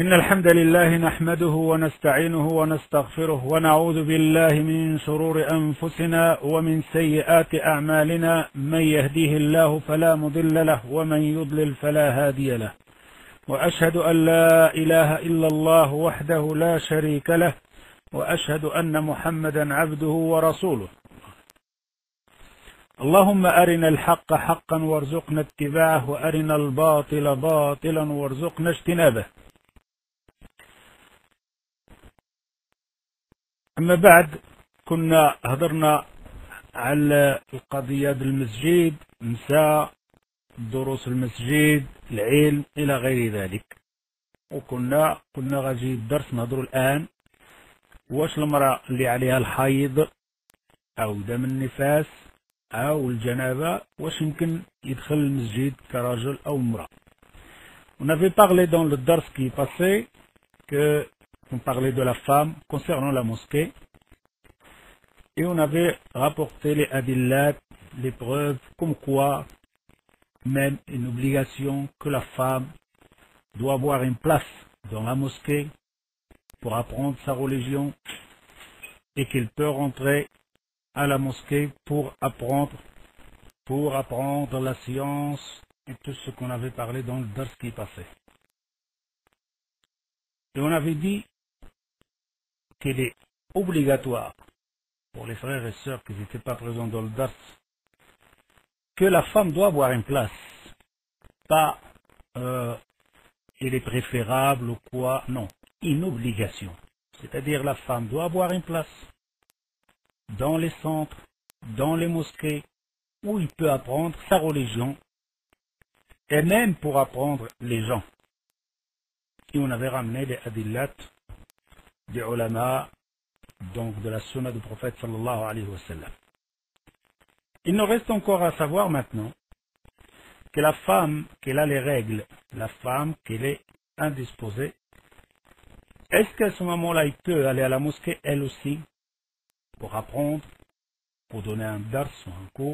إن الحمد لله نحمده ونستعينه ونستغفره ونعوذ بالله من شرور أنفسنا ومن سيئات أعمالنا. من يهديه الله فلا مضل له ومن يضلل فلا هادي له، وأشهد أن لا إله إلا الله وحده لا شريك له، وأشهد أن محمدا عبده ورسوله. اللهم أرنا الحق حقا وارزقنا اتباعه، وأرنا الباطل باطلا وارزقنا اجتنابه. أما بعد، كنا هضرنا على القضية المسجد، نساء، دروس المسجد، العلم إلى غير ذلك. وكنا قلنا غادي الدرس نهضروا الآن واش المرأة اللي عليها الحيض أو دم النفاس أو الجنابة واش يمكن يدخل المسجد كرجل أو امرأة. On avait parlé dans le dars qui est passé que on parlait de la femme concernant la mosquée et on avait rapporté les adillat, les preuves, comme quoi même une obligation que la femme doit avoir une place dans la mosquée pour apprendre sa religion et qu'elle peut rentrer à la mosquée pour apprendre la science et tout ce qu'on avait parlé dans le dars qui est passé. Et on avait dit qu'il est obligatoire pour les frères et sœurs qui n'étaient pas présents dans le dars que la femme doit avoir une place. Pas il est préférable ou quoi, non, une obligation. C'est-à-dire la femme doit avoir une place dans les centres, dans les mosquées, où il peut apprendre sa religion et même pour apprendre les gens. Et on avait ramené les adillat des ulama, donc de la sunna du prophète sallallahu alayhi wa sallam. Il nous reste encore à savoir maintenant que la femme, qu'elle a les règles, la femme, qu'elle est indisposée, est-ce qu'à ce moment-là, il peut aller à la mosquée, elle aussi, pour apprendre, pour donner un dars ou un cours?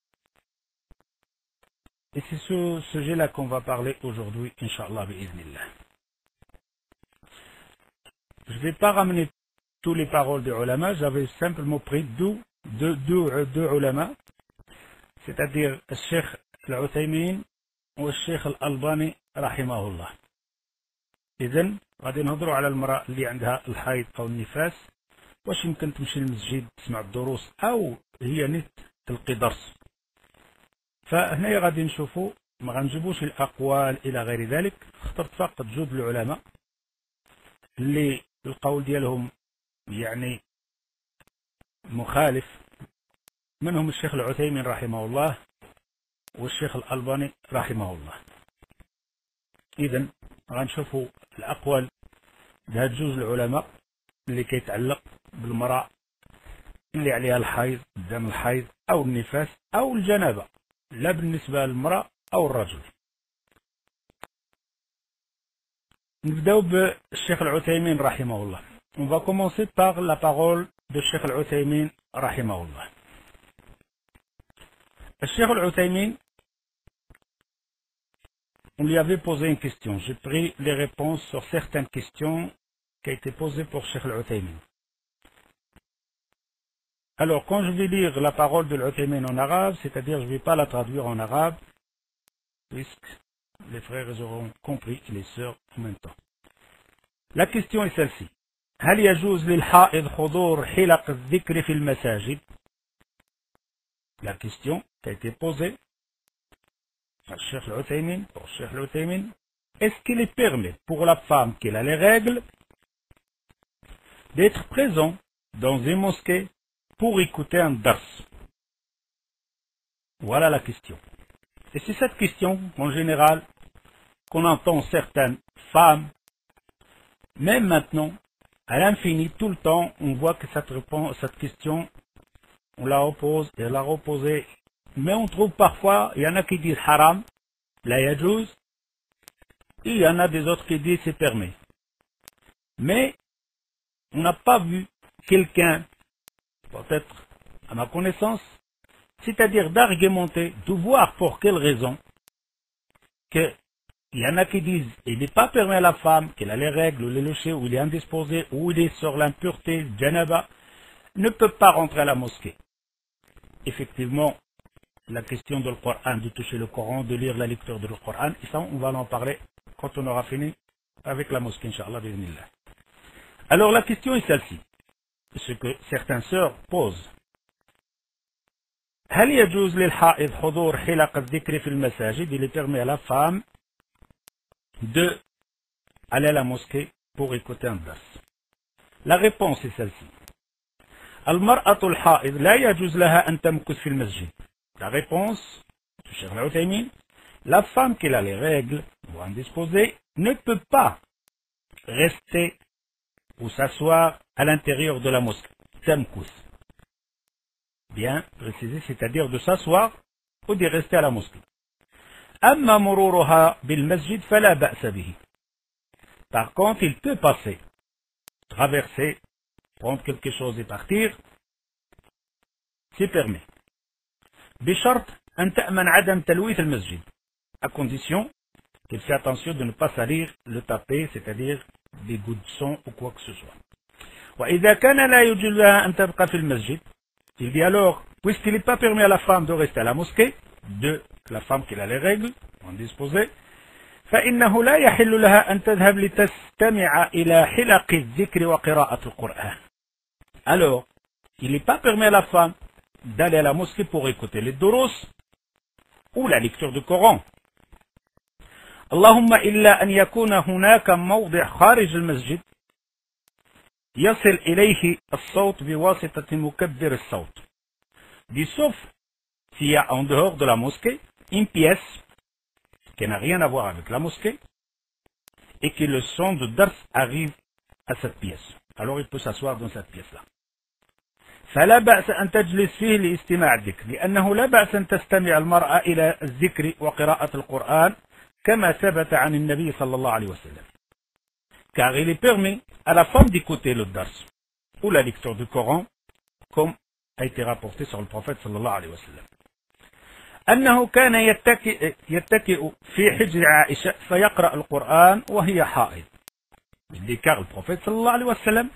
Et c'est ce sujet-là qu'on va parler aujourd'hui, Inch'Allah, bi'iznillah. Je ne vais pas ramener toutes les paroles des ulama, j'avais simplement pris deux ulama, c'est-à-dire le Cheikh al-Uthaymin ou le Cheikh al-Albani, rahimahullah. إذن غادي نهضروا على المرأة اللي عندها الحيض أو النفاس، واش يمكن تمشي للمسجد تسمع الدروس أو هي نت تلقي درس. فهنا غادي نشوفوا، ما غنجيبوش الأقوال إلى غير ذلك، اخترت فقط جوج العلماء اللي القول ديالهم يعني مخالف، منهم الشيخ العثيمين رحمه الله والشيخ الألباني رحمه الله. إذن غنشوفوا الأقوال لهاد جوج العلماء اللي كيتعلق بالمرأة اللي عليها الحيض، دم الحيض أو النفاس أو الجنابة، لا بالنسبة للمرأة أو الرجل. نبداو بالشيخ العثيمين رحمه الله. On va commencer par la parole de Cheikh al-Uthaymin rahimahullah. Cheikh al-Uthaymin, on lui avait posé une question. J'ai pris les réponses sur certaines questions qui ont été posées pour Cheikh al-Uthaymin. Alors, quand je vais lire la parole de l'Uthaymin en arabe, c'est-à-dire je ne vais pas la traduire en arabe, puisque les frères auront compris et les sœurs en même temps. La question est celle-ci. هل يجوز للحائض حضور حلق الذكر في المساجد؟ La question qui a été posée par Cheikh al-Uthaymin, pour Cheikh al-Uthaymin, est-ce qu'il est permis pour la femme qui a les règles d'être présent dans une mosquée pour écouter un dars? Voilà la question. Et c'est cette question, en général, qu'on entend certaines femmes, même maintenant, à l'infini, tout le temps, on voit que cette question, on la repose et la reposée. Mais on trouve parfois, il y en a qui disent haram, la yajouz, et il y en a des autres qui disent c'est permis. Mais on n'a pas vu quelqu'un, peut-être à ma connaissance, c'est-à-dire d'argumenter, de voir pour quelle raison que Il y en a qui disent il n'est pas permis à la femme qu'elle a les règles, ou les lochés, ou il est indisposé, ou il est sur l'impureté, janaba, ne peut pas rentrer à la mosquée. Effectivement, la question de le Coran, de toucher le Coran, de lire la lecture de le Coran, et ça, on va en parler quand on aura fini avec la mosquée, Inch'Allah, bismillah. Alors la question est celle-ci, ce que certaines sœurs posent. هل يجوز للحائض حضور حلق الذكر في المساجد؟ Il est permis à la femme de aller à la mosquée pour écouter un dars. La réponse est celle-ci. المرأة الحائض لا يجوز لها أن تمكث في المسجد. La réponse du Cheikh Al-Uthaymin, la femme qui a les règles ou indisposée ne peut pas rester ou s'asseoir à l'intérieur de la mosquée. Tamkous. Bien précisé, c'est-à-dire de s'asseoir ou de rester à la mosquée. أما مرورها بالمسجد فلا بأس به. Par contre, il peut passer, traverser, prendre quelque chose et partir, c'est permis. بشرط أن تأمن عدم تلويث المسجد, à condition qu'il fait attention de ne pas salir le tapé, c'est-à-dire des gouttes de sang ou quoi que ce soit. وإذا كان لا يجوز لها أن تبقى في المسجد, il dit alors, puisqu'il n'est pas permis à la femme de rester à la mosquée, de la femme qui a les règles, indisposée, فإنه لا يحل لها أن تذهب لتستمع إلى حلق الذكر وقراءة القرآن. Alors, il n'est pas permis à la femme d'aller à la mosquée pour écouter les duros ou la lecture du Coran. اللهم إلا أن يكون هناك موضع خارج المسجد يصل إليه الصوت بواسطة مكبر الصوت. Dit sauf s'il y a en dehors de la mosquée une pièce qui n'a rien à voir avec la mosquée et que le son de dars arrive à cette pièce. Alors il peut s'asseoir dans cette pièce-là. فلا بأس أن تجلس فيه لاستماع الذكر لأنه لا بأس أن تستمع المرأة إلى الذكر وقراءة القرآن كما ثبت عن النبي صلى الله عليه وسلم. Car il est permis à la femme d'écouter le dars ou la lecture du Coran comme a été rapporté sur le prophète صلى الله عليه وسلم. أنه كان يتكئ في حجر عائشة فيقرأ القرآن وهي حائض. Car le prophète صلى الله عليه وسلم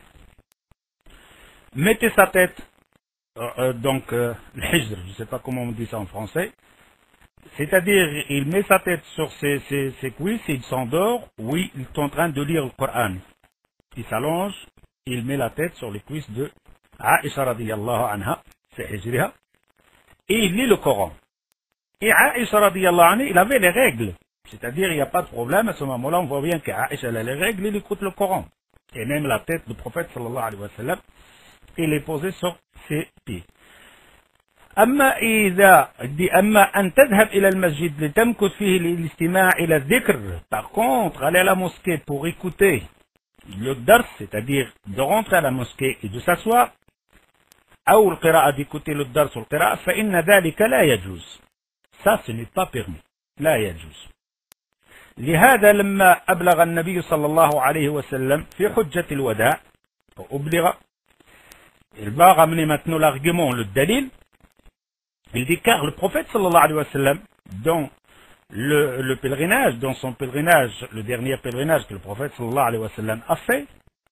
mettait sa tête, donc le hijr, je ne sais pas comment on dit ça en français, c'est-à-dire il met sa tête sur ses cuisses et il s'endort, oui, il est en train de lire le Coran. Il s'allonge, il met la tête sur les cuisses de Aïcha radiyallahu anha, c'est hijriha, et il lit le Coran. Et Aïcha radiyallahu anha, il avait les règles, c'est-à-dire il n'y a pas de problème, à ce moment-là on voit bien qu'Aïcha a les règles, il écoute le Coran. Et même la tête du prophète sallallahu alayhi wa sallam, il est posé sur ses pieds. أما أن تذهب إلى المسجد لتمكث فيه للاستماع إلى الذكر. Par contre, aller à la mosquée pour écouter le dars, c'est-à-dire de rentrer à la mosquée et de s'asseoir, أو القراءة d'écouter le dars ou le قراءة, فإن ذلك لا يجوز. Ça, ce n'est pas permis. لا يجوز. لهذا لما أبلغ النبي صلى الله عليه وسلم في حجة الوداع, أبلغ, il va ramener maintenant l'argument, le dalil. Il dit car le prophète sallallahu alayhi wa sallam, dans le pèlerinage, dans son pèlerinage, le dernier pèlerinage que le prophète sallallahu alayhi wa sallam a fait,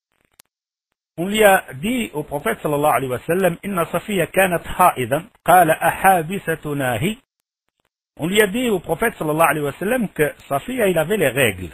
on lui a dit au prophète sallallahu alayhi wa sallam, inna Safiya kanat ha'idan, qala ahabisatuna hi. On lui a dit au prophète sallallahu alayhi wa sallam que Safiya il avait les règles.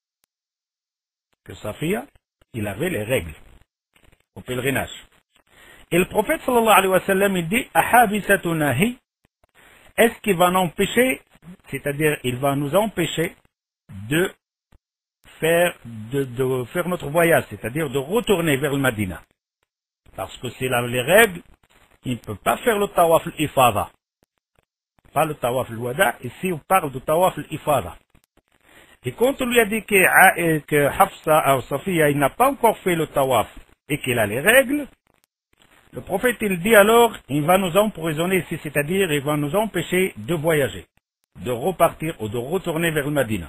Que Safiya il avait les règles au pèlerinage. Et le prophète sallallahu alayhi wa sallam il dit ahabisatuna hi, est-ce qu'il va nous empêcher, c'est-à-dire il va nous empêcher de faire notre voyage, c'est-à-dire de retourner vers le Madina. Parce que c'est là les règles, il ne peut pas faire le tawaf al-ifada. Pas le tawaf al-wada, ici on parle de tawaf al-ifada. Et quand on lui a dit que Hafsa ou Safiya il n'a pas encore fait le tawaf et qu'il a les règles, le prophète il dit alors, il va nous emprisonner ici, c'est-à-dire il va nous empêcher de voyager, de repartir ou de retourner vers le Madina.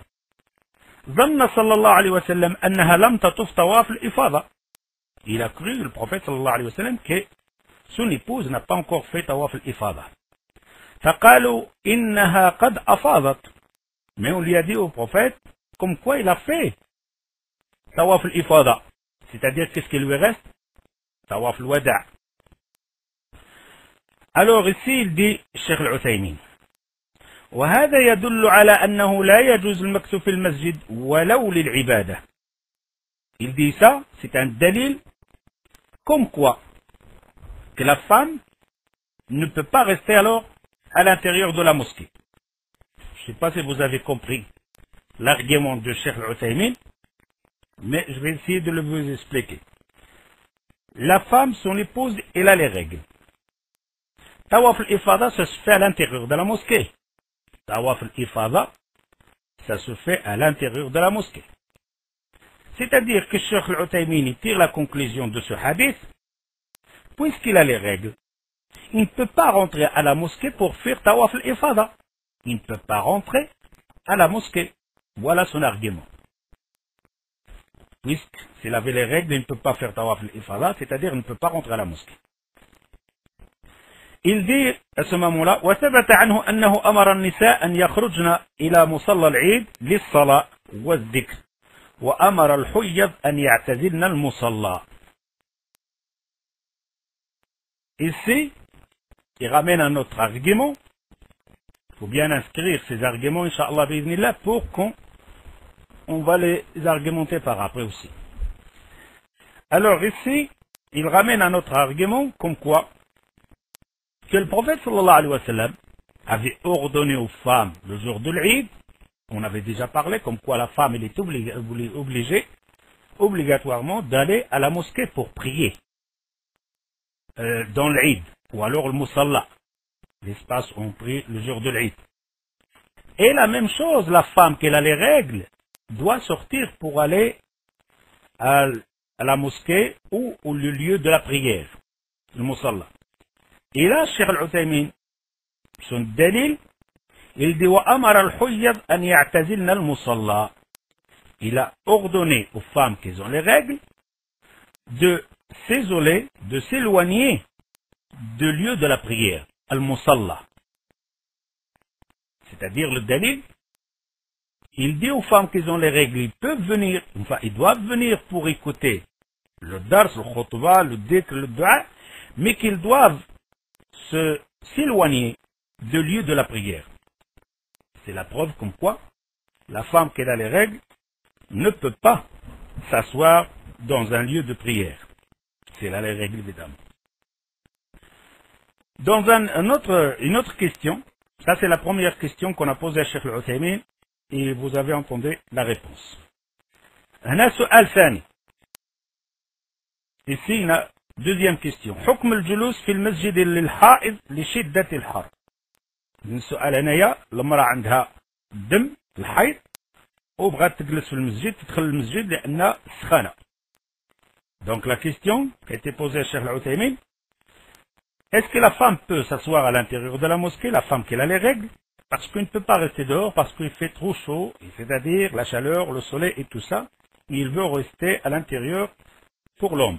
ظن صلى الله عليه وسلم أنها لم تطف طواف الإفاضة. Il a cru, le prophète صلى الله عليه وسلم, que son épouse n'a pas encore fait طواف الإفاضة. فقالوا إنها قد أفاضت. Mais on lui a dit au prophète, comme quoi il a fait Tawaf al-Ifada. C'est-à-dire, qu'est-ce qui lui reste? Tawaf al-Wada'. Alors ici, il dit, Cheikh al-Uthaymin, وهذا يدل على أنه لا يجوز المكث في المسجد ولو للعبادة. Il dit ça, c'est un dalil, comme quoi que la femme ne peut pas rester alors à l'intérieur de la mosquée. Je ne sais pas si vous avez compris l'argument de Cheikh al-Uthaymin, mais je vais essayer de le vous expliquer. La femme, son épouse, elle a les règles. Tawaf al-Ifada, ça se fait à l'intérieur de la mosquée. Tawaf al-Ifada, ça se fait à l'intérieur de la mosquée. C'est-à-dire que Cheikh al-Uthaymin tire la conclusion de ce hadith, puisqu'il a les règles. Il ne peut pas rentrer à la mosquée pour faire Tawaf al-Ifada. Il ne peut pas rentrer à la mosquée. Voilà son argument. Puisqu'il avait les règles, il ne peut pas faire Tawaf al-Ifada, c'est-à-dire il ne peut pas rentrer à la mosquée. Il dit à ce moment-là, وثبت عنه أنه أمر النساء أن يخرجن إلى مصلى العيد للصلاة والذكر وأمر الحيض أن يعتزلن المصلى. Ici, il ramène un autre argument. Il faut bien inscrire ces arguments, Inch'Allah, bi'idhnillah, pour qu'on va les argumenter par après aussi. Alors ici, il ramène un autre argument, comme quoi que le prophète sallallahu alayhi wa sallam avait ordonné aux femmes le jour de l'Eid, on avait déjà parlé, comme quoi la femme elle est obligée obligatoirement d'aller à la mosquée pour prier dans l'Eid, ou alors le Musalla, l'espace où on prie le jour de l'Eid. Et la même chose, la femme qui a les règles doit sortir pour aller à la mosquée ou le lieu de la prière, le Musalla. Et là, Cheikh al-Uthaymin, son dalil, il dit وَأَمَرَ الْحُيَّضْ أَنْ يَعْتَزِلْنَ الْمُصَلَّى. Il a ordonné aux femmes qui ont les règles de s'isoler, de s'éloigner du lieu de la prière, al-Musalla. C'est-à-dire le dalil, il dit aux femmes qui ont les règles, ils peuvent venir, enfin ils doivent venir pour écouter le dars, le khutbah, le dhikr, le dua, mais qu'ils doivent s'éloigner du lieu de la prière. C'est la preuve comme quoi la femme qui a les règles ne peut pas s'asseoir dans un lieu de prière. C'est là les règles, évidemment. Dans une autre question, ça c'est la première question qu'on a posée à Cheikh al-Uthaymin, et vous avez entendu la réponse. هنا سؤال ثاني. Ici, on a deuxième question. حكم الجلوس في المسجد للحائض لشدة الحر. السؤال هنايا المرأة عندها دم الحيض وبغات تجلس في المسجد, تدخل المسجد لأن سخانة. Donc la question qui a été posée à Cheikh al-Uthaymin, est-ce que la femme peut s'asseoir à l'intérieur de la mosquée, la femme qui a les règles, parce qu'elle ne peut pas rester dehors, parce qu'il fait trop chaud, c'est-à-dire la chaleur, le soleil et tout ça, il veut rester à l'intérieur pour l'ombre.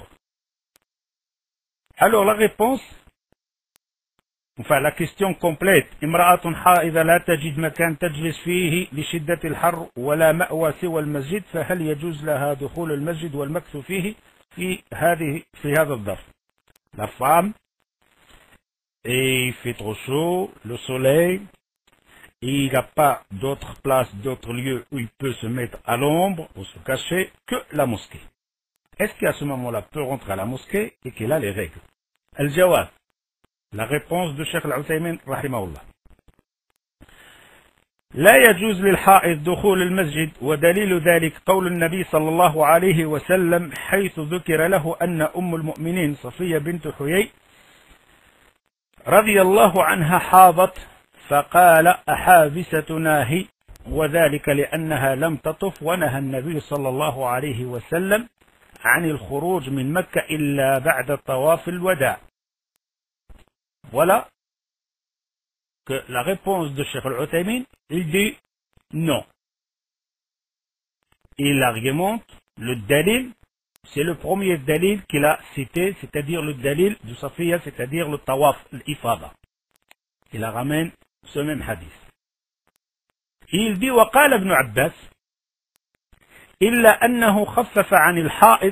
Alors la réponse, enfin la question complète, امرأة حائضة لا تجد مكان تجلس فيه لشدة الحر ولا مأوى سوى المسجد فهل يجوز لها دخول المسجد والمكث فيه في هذا الظرف. La femme, et il fait trop chaud, le soleil, et il n'a pas d'autre place, d'autre lieu où il peut se mettre à l'ombre ou se cacher que la mosquée. Est-ce qu'à ce moment-là peut rentrer à la mosquée et qu'il a les règles? Al-Jawab, la réponse de Cheikh al-Uthaymin rahimahullah. لا يجوز للحائض دخول المسجد ودليل ذلك قول النبي صلى الله عليه وسلم حيث ذكر له أن أم المؤمنين صفية بنت حيي رضي الله عنها حاضت فقال أحابستنا هي وذلك لأنها لم تطف ونهى النبي صلى الله عليه وسلم عن الخروج من مكة إلا بعد طواف الوداع. Voilà que la réponse de Cheikh al-Uthaymin, il dit non. Il argumente le dalil, c'est le premier dalil qu'il a cité, c'est-à-dire le dalil de Safiya, c'est-à-dire le tawaf, l'ifada. Il ramène ce même hadith. Il dit وقال ابن عباس, إلا أنه خفف عن الحائض.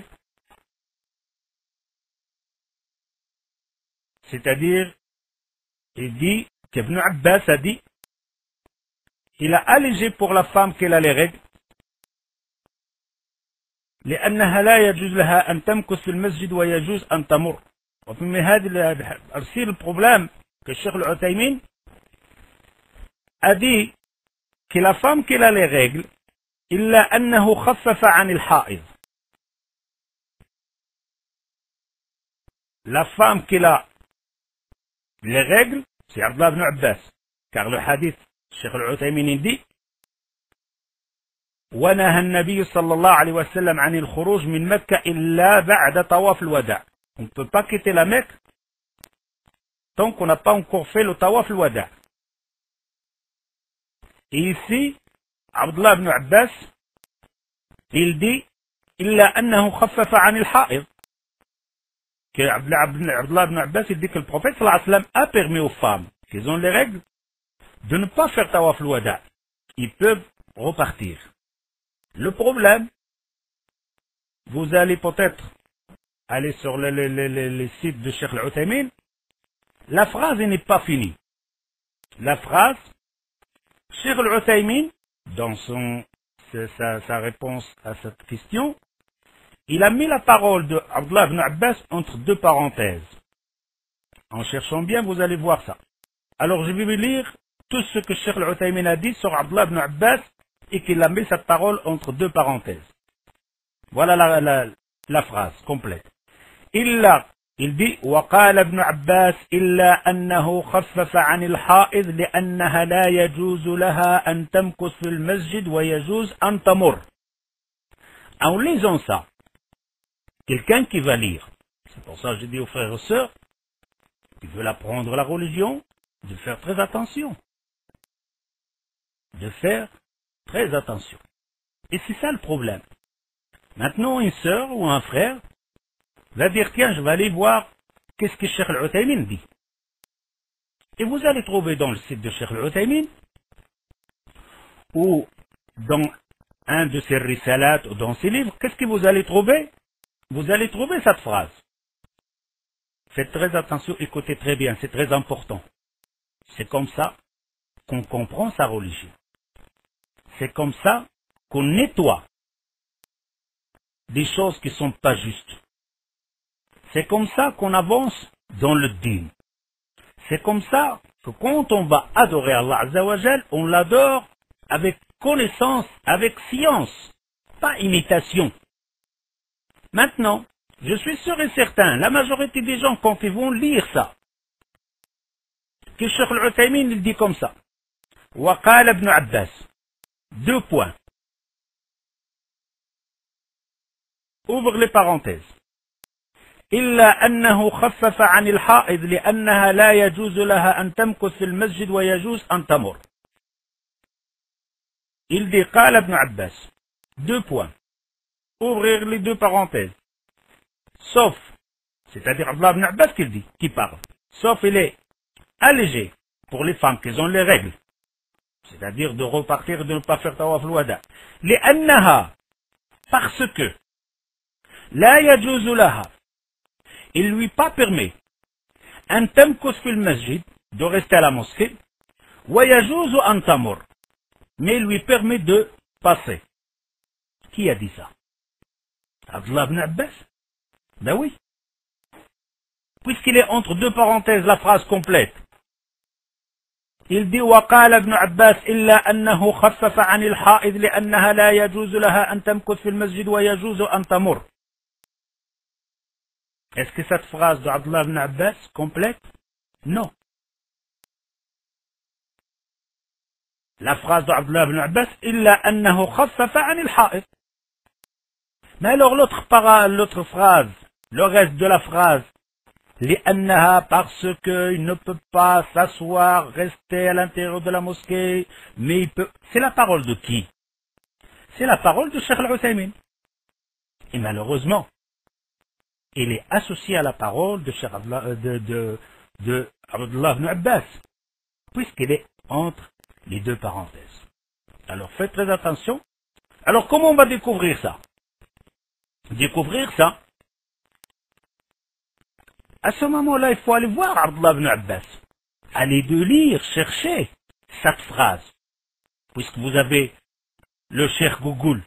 C'est-à-dire, il dit qu'Ibn Abbas a dit, il a allégé pour la femme qu'elle a les règles, لأنها لا يجوز لها أن تمكث في المسجد ويجوز أن تمر. وفي هذا le problème que Cheikh Al-Uthaymin a dit que la femme qui a les règles, إلا أنه خفف عن الحائض. La femme qui a les règles, c'est Abdullah ibn Abbas. Car le hadith, Cheikh Al-Uthaymin dit, ونهى النبي صلى الله عليه وسلم عن الخروج من مكة إلا بعد طواف الوداع. On ne peut pas quitter la Mecque tant qu'on n'a pas encore fait le tawaf al-wada'. Et ici, Abdullah ibn Abbas, il dit, إلا أنه خفف عن الحائض. Que Abdullah ibn Abbas, il dit que le prophète sallallahu alayhi wa sallam a permis aux femmes qui ont les règles de ne pas faire tawaf al-wada'. Ils peuvent repartir. Le problème, vous allez peut-être aller sur les sites de Cheikh Al-Uthaymin, la phrase n'est pas finie. La phrase, Cheikh Al-Uthaymin, dans sa réponse à cette question, il a mis la parole de Abdullah ibn Abbas entre deux parenthèses. En cherchant bien, vous allez voir ça. Alors je vais vous lire tout ce que Cheikh Al-Uthaymin a dit sur Abdullah ibn Abbas et qu'il a mis cette parole entre deux parenthèses. Voilà la phrase complète. Il dit وقال ابن عباس إلا أنه خفف عن الحائض لأنها لا يجوز لها أن تمكث في المسجد ويجوز أن تمر. En lisant ça, quelqu'un qui va lire, c'est pour ça que je dis aux frères et aux sœurs qui veulent apprendre la religion, de faire très attention. De faire très attention. Et c'est ça le problème. Maintenant, une sœur ou un frère va dire, tiens, je vais aller voir qu'est-ce que Cheikh Al-Uthaymin dit. Et vous allez trouver dans le site de Cheikh Al-Uthaymin, ou dans un de ses risalat, ou dans ses livres, qu'est-ce que vous allez trouver? Vous allez trouver cette phrase. Faites très attention, écoutez très bien, c'est très important. C'est comme ça qu'on comprend sa religion. C'est comme ça qu'on nettoie des choses qui ne sont pas justes. C'est comme ça qu'on avance dans le dîn. C'est comme ça que quand on va adorer Allah Azza wa Jal, on l'adore avec connaissance, avec science, pas imitation. Maintenant, je suis sûr et certain, la majorité des gens, quand ils vont lire ça, que Cheikh Al-Uthaymin il dit comme ça. وقال ابن Abbas. Deux points. Ouvre les parenthèses. إلا أنه خفف عن الحائض لأنها لا يجوز لها أن تمكث في المسجد ويجوز أن تمر. Il dit قال ابن Abbas. Deux points. Ouvrir les deux parenthèses. Sauf, c'est-à-dire Abdullah ibn Abbas qui parle. Sauf il est allégé pour les femmes qui ont les règles. C'est-à-dire de repartir et de ne pas faire tawaf al-wada. لأنها, parce que لا يجوز لها, il lui pas permet أن تمكث في المسجد, de rester à la mosquée, ويجوز أن تمر, mais il lui permet de passer. Qui a dit ça? Abdullah ibn Abbas? Ben oui. Puisqu'il est entre deux parenthèses la phrase complète. Il dit وقال ابن عباس إلا أنه خفف عن الحائض لأنها لا يجوز لها أن تمكث في المسجد ويجوز أن تمر. Est-ce que cette phrase de Abdullah ibn Abbas complète? Non. La phrase de Abdullah ibn Abbas إلا أنه خفف عن الحائض. Mais alors l'autre phrase, le reste de la phrase, لأنها, parce qu'il ne peut pas s'asseoir, rester à l'intérieur de la mosquée, mais il peut. C'est la parole de qui? C'est la parole de Cheikh Al-Uthaymin. Et malheureusement, il est associé à la parole de Cheikh Abdullah ibn Abbas, puisqu'il est entre les deux parenthèses. Alors faites très attention Alors comment on va découvrir ça? Découvrir ça, à ce moment-là, il faut aller voir Abdullah ibn Abbas. Allez de lire, chercher cette phrase. Puisque vous avez le Cheikh Google.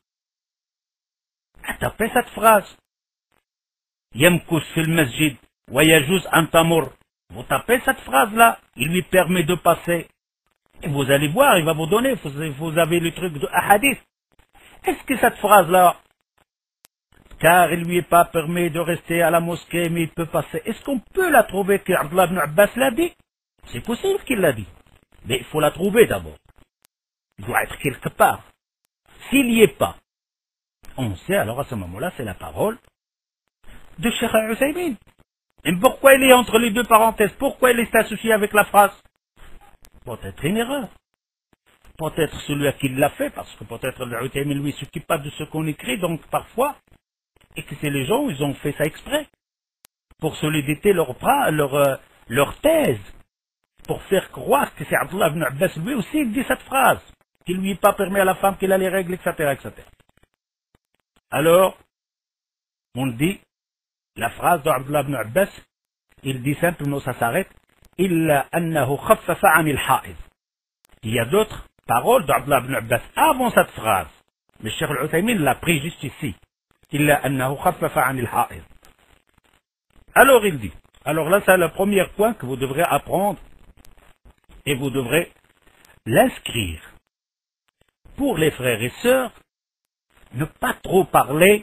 Tapez cette phrase. Yamkus fil masjid, wa yajuz an tamur. Vous tapez cette phrase-là, il lui permet de passer. Et vous allez voir, il va vous donner, vous avez le truc de hadith. Est-ce que cette phrase-là, car il lui est pas permis de rester à la mosquée, mais il peut passer, est-ce qu'on peut la trouver que Abdullah ibn Abbas l'a dit? C'est possible qu'il l'a dit. Mais il faut la trouver d'abord. Il doit être quelque part. S'il n'y est pas, on sait alors à ce moment-là, c'est la parole de Cheikh Al-Uthaymin. Et pourquoi il est entre les deux parenthèses? Pourquoi il est associé avec la phrase? Peut-être une erreur. Peut-être celui à qui il l'a fait, parce que peut-être Al-Uthaymin lui ne s'occupe pas de ce qu'on écrit, donc parfois, et que c'est les gens, ils ont fait ça exprès, pour soliditer leur thèse, pour faire croire que c'est Abdullah ibn Abbas, lui aussi, il dit cette phrase, qu'il lui est pas permis à la femme, qu'il a les règles, etc., etc. Alors, on dit, la phrase d'Abdullah ibn Abbas, il dit simplement, ça s'arrête, إِلَّا أَنَّهُ خَفَّفَ عَنِ الْحَائِضِ. Il y a d'autres paroles d'Abdullah ibn Abbas avant cette phrase. Mais Cheikh Al-Uthaymin l'a pris juste ici. إِلَّا أَنَّهُ خَفَّفَ عَنِ الْحَائِضِ. Alors il dit, alors là c'est le premier point que vous devrez apprendre et vous devrez l'inscrire. Pour les frères et sœurs, ne pas trop parler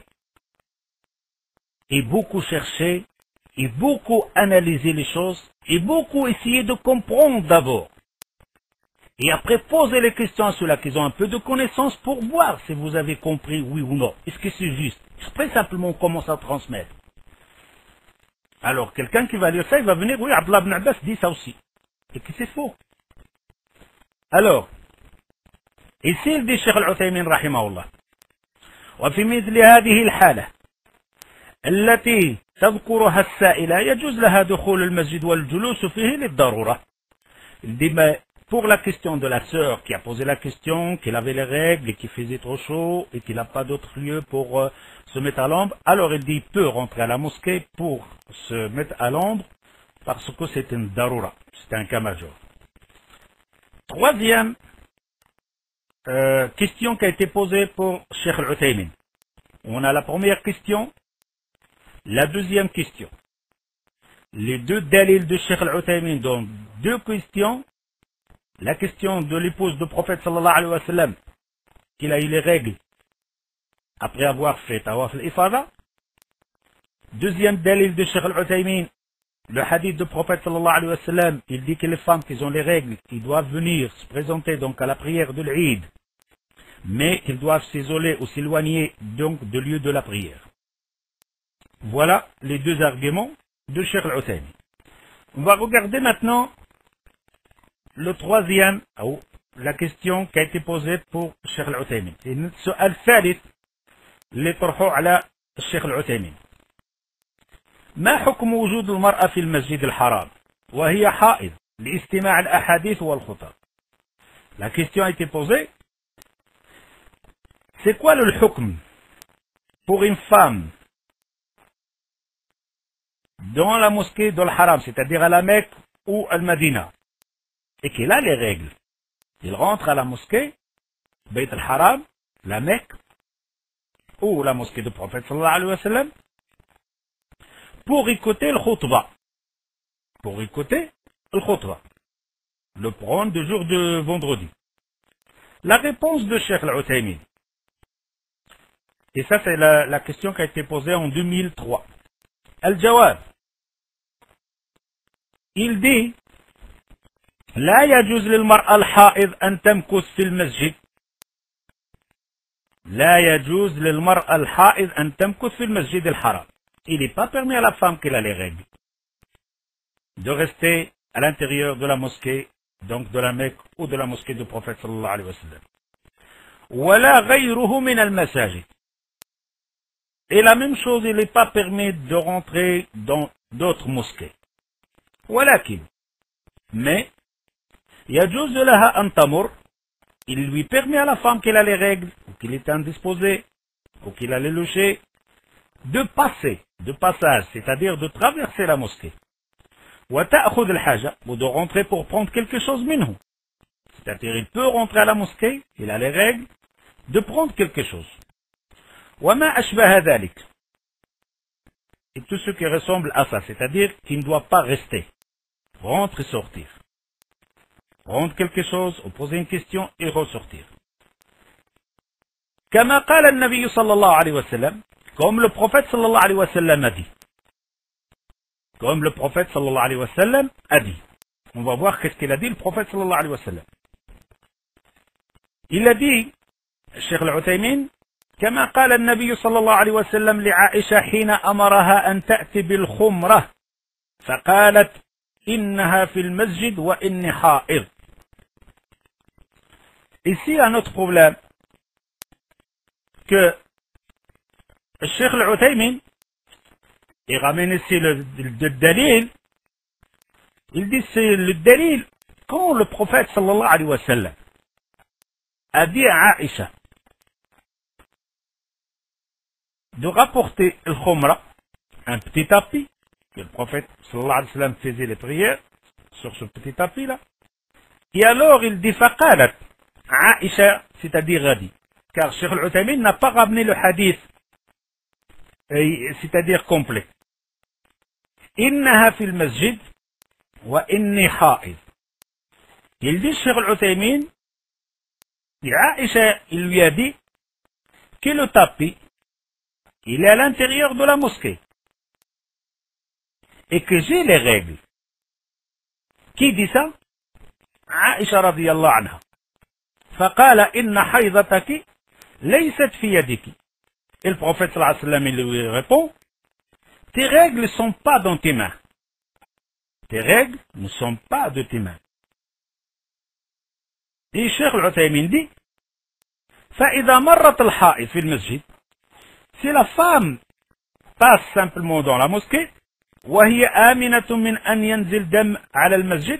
et beaucoup chercher et beaucoup analyser les choses et beaucoup essayer de comprendre d'abord. Et après poser les questions à ceux-là qui ont un peu de connaissances pour voir si vous avez compris oui ou non. Est-ce que c'est juste? Après simplement on commence à transmettre. Alors quelqu'un qui va lire ça, il va venir, oui, Abdullah ibn Abbas dit ça aussi. Et que c'est faux. Alors, ici il dit Cheikh Al-Uthaymin rahimahullah. وفي مثل هذه الحالة التي تذكرها السائلة يجوز لها دخول المسجد والجلوس فيه للضرورة. Il dit, mais pour la question de la sœur qui a posé la question, qu'il avait les règles et qu'il faisait trop chaud et qu'il n'a pas d'autre lieu pour se mettre à l'ombre, alors il dit, il peut rentrer à la mosquée pour se mettre à l'ombre parce que c'est une darura, c'est un cas majeur. Troisième question qui a été posée pour Cheikh Al-Uthaymin. On a la première question, la deuxième question. Les deux dalils de Cheikh Al-Uthaymin, donc deux questions. La question de l'épouse du prophète sallallahu alayhi wa sallam, qu'il a eu les règles après avoir fait tawaf al-ifada. Deuxième dalil de Cheikh Al-Uthaymin, le hadith du prophète sallallahu alayhi wa sallam, il dit que les femmes qui ont les règles, ils doivent venir se présenter donc à la prière de l'Eid, mais qu'ils doivent s'isoler ou s'éloigner donc du lieu de la prière. Voilà les deux arguments de Cheikh Al-Uthaymin. On va regarder maintenant le troisième, ou la question qui a été posée pour Cheikh Al-Uthaymin. C'est السؤال الثالث اللي طرحوه على الشيخ العثيمين. ما حكم وجود المرأة في المسجد الحرام وهي حائض لاستماع الأحاديث والخطب؟ La question a été posée. C'est quoi le hukm pour une femme dans la mosquée de l'Haram, c'est-à-dire à la Mecque ou à Medina, et qu'il a les règles? Il rentre à la mosquée, Bayt al-Haram, la Mecque, ou la mosquée du prophète sallallahu alayhi wa sallam, pour écouter le khutbah. Pour écouter le khutbah. Le prendre du jour de vendredi. La réponse de Cheikh Al-Uthaymin. Et ça, c'est la question qui a été posée en 2003. Al-Jawab. Il dit, لا يجوز للمرأة الحائض أن تمكث في المسجد. لا يجوز للمرأة الحائض أن تمكث في المسجد الحرام. Il n'est pas permis à la femme qui a les règles de rester à l'intérieur de la mosquée, donc de la Mecque ou de la mosquée du prophète sallallahu alayhi wa sallam. ولا غيره من المساجد. Et la même chose, il n'est pas permis de rentrer dans d'autres mosquées. ولكن mais يجوز لها أن تمر il lui permet à la femme qu'elle a les règles, ou qu'il est indisposé, ou qu'il a les lochés, de passer, de passage, c'est-à-dire de traverser la mosquée. وتأخذ الحاجة, ou de rentrer pour prendre quelque chose منه. C'est-à-dire, il peut rentrer à la mosquée, il a les règles, de prendre quelque chose. وما أشبه ذلك. Et tout ce qui ressemble à ça, c'est-à-dire qu'il ne doit pas rester. Rentre et sortir. Prendre quelque chose, ou poser une question et ressortir. كما قال النبي صلى الله عليه وسلم, comme le prophète صلى الله عليه وسلم a dit. Comme le prophète صلى الله عليه وسلم a dit. On va voir qu'est-ce qu'il a dit le prophète صلى الله عليه وسلم. Il a dit, الشيخ العثيمين, كما قال النبي صلى الله عليه وسلم لعائشة حين أمرها أن تأتي بالخمرة فقالت إنها في المسجد وإني حائض. Ici, un autre problème, que le Cheikh Al-Uthaymin, il ramène ici le dalil, il dit c'est le dalil quand le prophète sallallahu alayhi wa sallam a dit à Aïcha de rapporter le khumra, un petit tapis, que le prophète sallallahu alayhi wa sallam faisait les prières sur ce petit tapis là, et alors il dit faqalat Aïcha, c'est-à-dire a dit, car Cheikh Al-Uthaymin n'a pas ramené le hadith, c'est-à-dire complet. Innaha fil masjid wa inni ha'id. Il dit Cheikh Al-Uthaymin, Aïcha, il lui a dit que le tapis, il est à l'intérieur de la mosquée et que j'ai les règles. Qui dit ça? Aïcha radiyallahu anha. فقال إن حيضتك ليست في يدك. Et le prophète sallallahu alayhi wa sallam il lui répond, tes règles ne sont pas dans tes mains. Tes règles ne sont pas de tes mains. Et Cheikh Al-Uthaymin dit, فإذا مرت الحائض في المسجد, si la femme passe simplement dans la mosquée, وهي آمنة من أن ينزل دم على المسجد,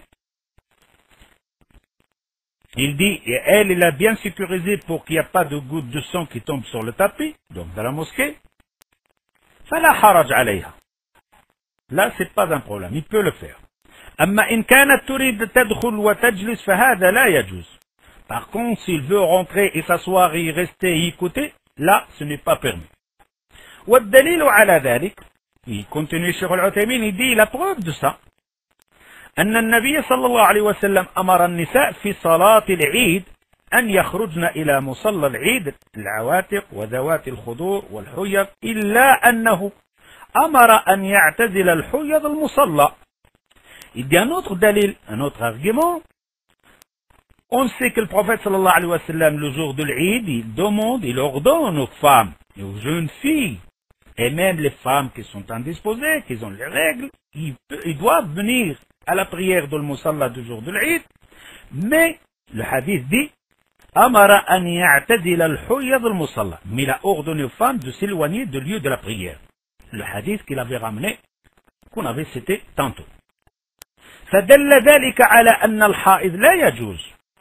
il dit, et elle a bien sécurisé pour qu'il n'y ait pas de gouttes de sang qui tombent sur le tapis, donc dans la mosquée. فلا حرج عليها. Là, c'est pas un problème, il peut le faire. أما إن كانت تريد تدخل وتجلس فهذا لا يجوز. Par contre, s'il veut rentrer et s'asseoir et y rester et y écouter, là, ce n'est pas permis. والدليل على ذلك, il continue Cheikh Al-Uthaymin, il dit la preuve de ça. أن النبي صلى الله عليه وسلم أمر النساء في صلاة العيد أن يخرجن إلى مصلى العيد العواتق وذوات الخضور والحيض إلا أنه أمر أن يعتزل الحيض المصلى. Il y a un autre dalil, un autre argument. On sait que le prophète sallallahu alayhi wa sallam, le jour de l'Eid, il demande, il ordonne aux femmes et aux jeunes filles, et même les femmes qui sont indisposées, qui ont les règles, ils doivent venir à la prière de l'Musalla du jour de l'Eid, mais le hadith dit Amara an ya'tazil al-huyyad al-musalla, mais il a ordonné aux femmes de s'éloigner du lieu de la prière. Le hadith qu'il avait ramené, qu'on avait cité tantôt. فدل ذلك على أن الحائض لا يجوز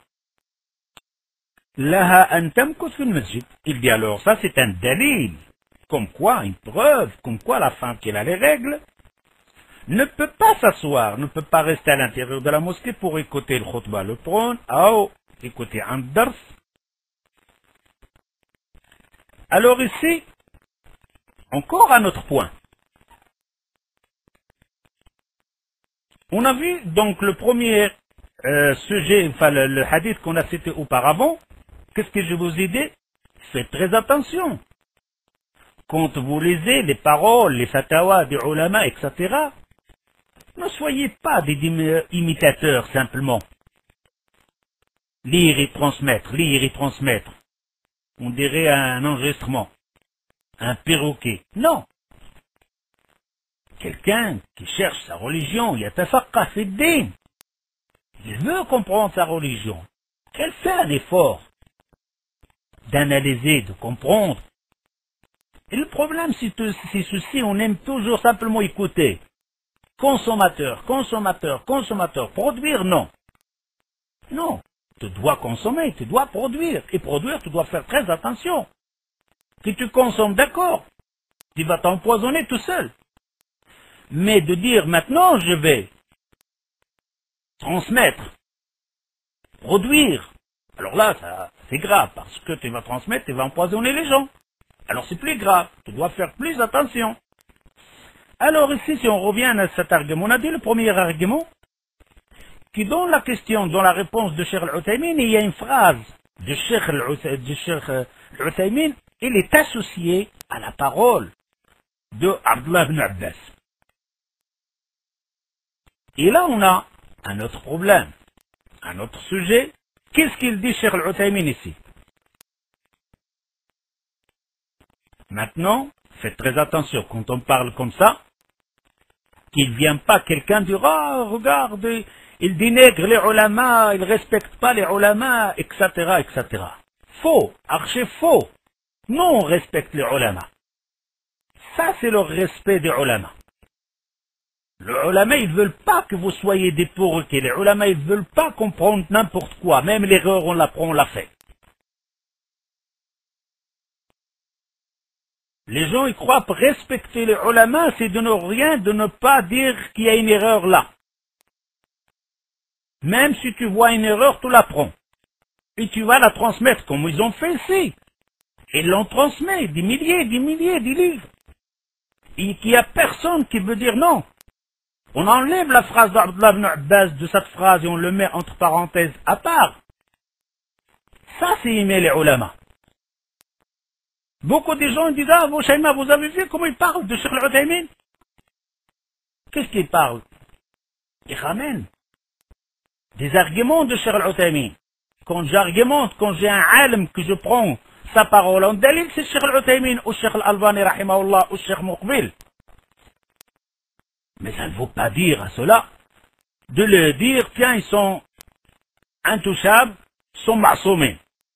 لها أن تمكث في المسجد. Il dit alors ça c'est un dalil, comme quoi, une preuve, comme quoi la femme qui a les règles ne peut pas s'asseoir, ne peut pas rester à l'intérieur de la mosquée pour écouter le khutbah, le prône, ou écouter un dars. Alors ici, encore un autre point. On a vu donc le premier sujet, enfin le hadith qu'on a cité auparavant. Qu'est-ce que je vous ai dit? Faites très attention. Quand vous lisez les paroles, les fatawas des ulama, etc., ne soyez pas des imitateurs simplement. Lire et transmettre, lire et transmettre. On dirait un enregistrement, un perroquet. Non. Quelqu'un qui cherche sa religion, yatafaqqa fi ddin. Il veut comprendre sa religion. Elle fait un effort d'analyser, de comprendre. Et le problème, c'est ceci, on aime toujours simplement écouter. Consommateur, consommateur, consommateur. Produire, non. Non. Tu dois consommer, tu dois produire. Et produire, tu dois faire très attention. Si tu consommes, d'accord, tu vas t'empoisonner tout seul. Mais de dire maintenant, je vais transmettre, produire, alors là, c'est grave, parce que tu vas transmettre, tu vas empoisonner les gens. Alors c'est plus grave, tu dois faire plus attention. Alors ici, si on revient à cet argument, on a dit le premier argument, qui dans la question, dans la réponse de Cheikh Al-Uthaymin, il y a une phrase de Cheikh Al-Uthaymin, il est associé à la parole de Abdullah ibn Abbas. Et là, on a un autre problème, un autre sujet. Qu'est-ce qu'il dit Cheikh Al-Uthaymin ici? Maintenant, faites très attention quand on parle comme ça, qu'il ne vient pas quelqu'un dire « Ah, regarde, il dénigre les ulama, il ne respecte pas les ulama, etc. etc. » Faux, archi faux. Non, on respecte les ulama. Ça, c'est le respect des ulama. Les ulama, ils ne veulent pas que vous soyez des pourriquets. Les ulama, ils ne veulent pas comprendre n'importe quoi. Même l'erreur, on l'apprend, on l'a fait. Les gens, ils croient que respecter les ulama, c'est de ne pas dire qu'il y a une erreur là. Même si tu vois une erreur, tu l'apprends. Et tu vas la transmettre, comme ils ont fait ici. Ils l'ont transmis, des milliers, des livres. Et qu'il n'y a personne qui veut dire non. On enlève la phrase d'Abdullah ibn Abbas de cette phrase et on le met entre parenthèses à part. Ça, c'est aimer les ulama. Beaucoup de gens disent « Ah, vous avez vu comment il parle de Cheikh Al-Uthaymin ?» Qu'est-ce qu'il parle? Il ramène des arguments de Cheikh Al-Uthaymin. Quand j'argumente, quand j'ai un alim que je prends sa parole en dalil, c'est Cheikh Al-Uthaymin ou Cheikh Al-Albani rahimahullah ou Cheikh Muqbil. Mais ça ne vaut pas dire à cela de leur dire tiens, ils sont intouchables, sont ma'soumés.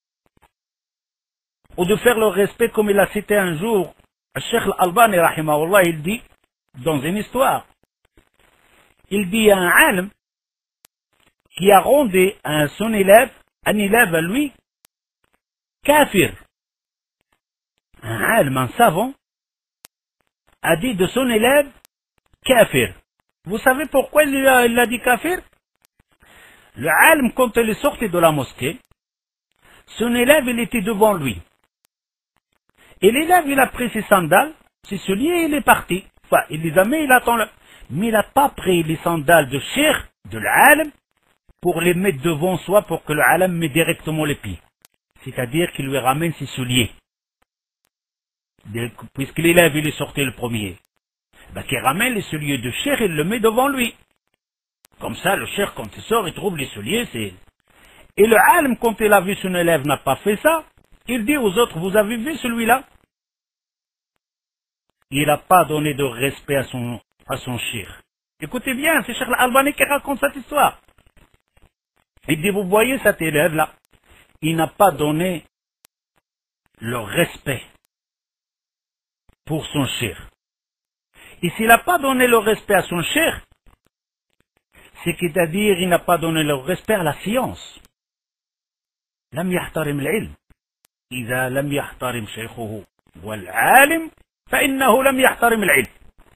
Ou de faire leur respect comme il a cité un jour Cheikh Al-Albani rahimahullah, il dit dans une histoire, il dit à un alim qui a rendu à son élève, un élève à lui, kafir. Un alim, un savant, a dit de son élève kafir. Vous savez pourquoi il a dit kafir? Le alim, quand il est sorti de la mosquée, son élève, il était devant lui. Et l'élève, il a pris ses sandales, ses souliers, et il est parti. Enfin, il les a mis, il attend le... Mais il n'a pas pris les sandales de cheikh, de l'alim, pour les mettre devant soi, pour que le alim mette directement les pieds. C'est-à-dire qu'il lui ramène ses souliers. Puisque l'élève, il est sorti le premier. Ben, qu'il ramène les souliers de cheikh, il le met devant lui. Comme ça, le cheikh, quand il sort, il trouve les souliers, c'est... Et le alim, quand il a vu son élève n'a pas fait ça, il dit aux autres, vous avez vu celui-là? Il n'a pas donné de respect à son cheikh. Écoutez bien, c'est Cheikh Al-Albani qui raconte cette histoire. Il dit, vous voyez cet élève-là, il n'a pas donné le respect pour son cheikh. Et s'il n'a pas donné le respect à son cheikh, c'est-à-dire il n'a pas donné le respect à la science. لم يحترم العلم. إذا لم يحترم شيخه والعالم فإنه لم يحترم العلم.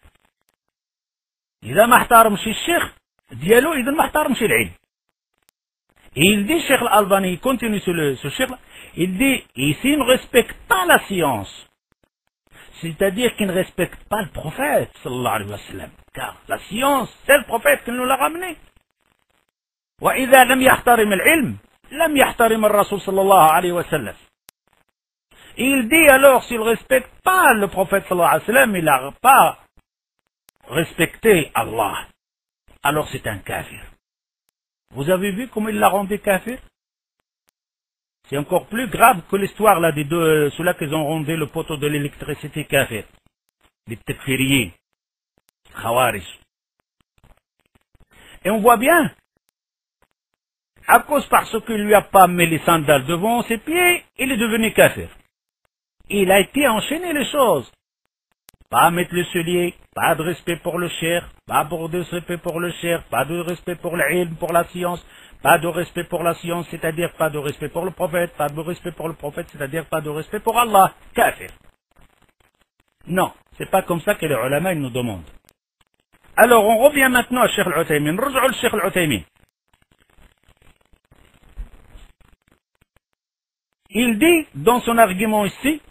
إذا ما احترمش الشيخ ديالو إذا ما احترمش العلم. Et il dit, Cheikh Al-Albani, il continue sur ce cheikh, il dit, ici il ne respecte pas la science. C'est-à-dire qu'il ne respecte pas le prophète, sallallahu alayhi wa sallam. Car la science, c'est le prophète qui nous l'a ramené. وإذا لم يحترم العلم لم يحترم الرسول صلى الله عليه وسلم. Il dit alors, s'il ne respecte pas le prophète sallallahu alayhi wa sallam, il n'a pas respecté Allah. Alors c'est un kafir. Vous avez vu comment il l'a rendu kafir? C'est encore plus grave que l'histoire là des deux, ceux-là qui ont rendu le poteau de l'électricité kafir. Les tekfiriers, khawarij. Et on voit bien, à cause parce qu'il lui a pas mis les sandales devant ses pieds, il est devenu kafir. Il a été enchaîné les choses. Pas mettre le soulier, pas de respect pour le cheikh, pas de respect pour le cheikh, pas de respect pour l'ilm, pour la science, pas de respect pour la science, c'est-à-dire pas de respect pour le prophète, pas de respect pour le prophète, c'est-à-dire pas de respect pour Allah. Kafir. Non, c'est pas comme ça que les ulama ils nous demandent. Alors on revient maintenant à Cheikh Al-Uthaymin. Rejouons le Cheikh Al-Uthaymin. Il dit dans son argument ici,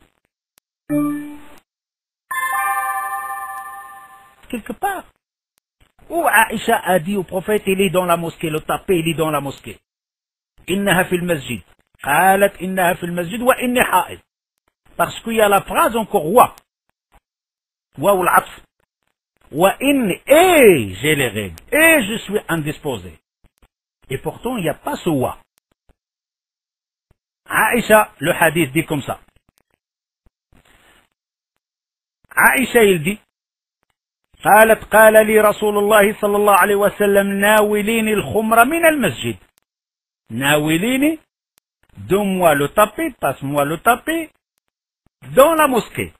quelque part, où Aïcha a dit au prophète, il est dans la mosquée, le tapé, il est dans la mosquée. Innaha fil masjid. Qalat innaha fil masjid wa inni ha'id. Parce qu'il y a la phrase encore wa. Wa ou l'atf. Wa inni, et j'ai les règles, et je suis indisposé. Et pourtant, il n'y a pas ce wa. Aïcha, le hadith dit comme ça. Aïcha, il dit, قالت قال لي رسول الله صلى الله عليه وسلم ناوليني الخمر من المسجد. ناوليني, donne-moi le tapis, passe-moi le tapis dans la mosquée.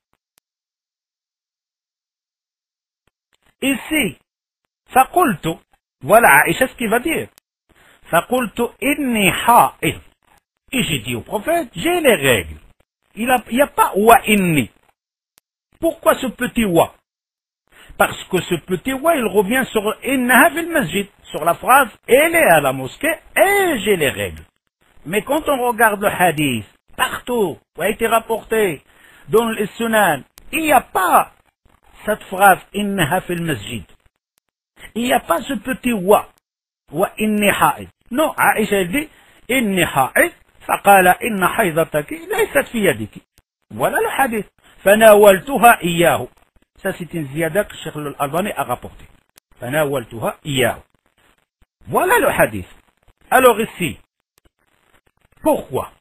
Ici, فقلت, voilà Aïcha ce qu'il va dire. فقلت إني حائض. Et j'ai dit au prophète, j'ai les règles. Il n'y a pas wa inni. Pourquoi ce petit wa? Parce que ce petit wa, il revient sur innaha fil masjid, sur la phrase, elle est à la mosquée et j'ai les règles. Mais quand on regarde le hadith, partout, où a été rapporté, dans le sunan, il n'y a pas cette phrase, innaha fil masjid. Il n'y a pas ce petit wa inni ha'id. Non, Aïcha, elle dit, inni ha'id, فقال إن حيضتك ليست في يدك. Voilà le hadith. فناولتها إياه. Ça c'est une ziyada que Cheikh Al-Albani a rapporté. فناولتها إياه. Voilà le hadith. Alors ici, pourquoi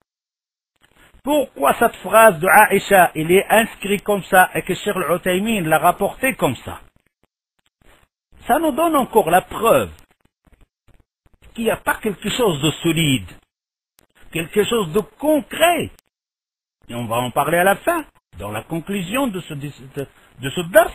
cette phrase de Aïcha, il est inscrit comme ça et que Cheikh Al-Uthaymin l'a rapporté comme ça? Ça nous donne encore la preuve qu'il n'y a pas quelque chose de solide, quelque chose de concret. Et on va en parler à la fin, dans la conclusion de ce vers,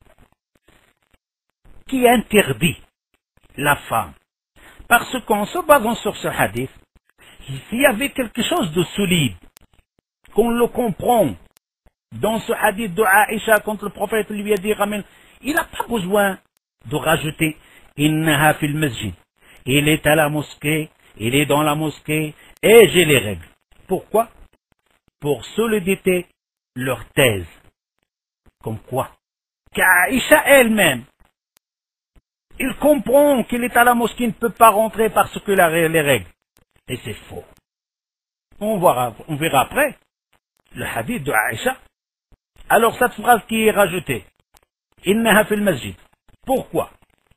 qui interdit la femme. Parce qu'en se basant sur ce hadith, s'il y avait quelque chose de solide, qu'on le comprend, dans ce hadith de Aïcha, quand le prophète lui a dit, ramène, il n'a pas besoin de rajouter, innaha fil masjid. Il est à la mosquée, il est dans la mosquée, et j'ai les règles. Pourquoi? Pour solidité leur thèse. Comme quoi? Qu'Aïcha elle-même, il comprend qu'il est à la mosquée, il ne peut pas rentrer parce que les règles. Et c'est faux. On verra après le hadith de Aïcha. Alors cette phrase qui est rajoutée, innaha fil masjid. Pourquoi?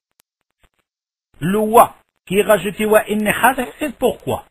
Le wa qui est rajouté wa innaha, c'est pourquoi?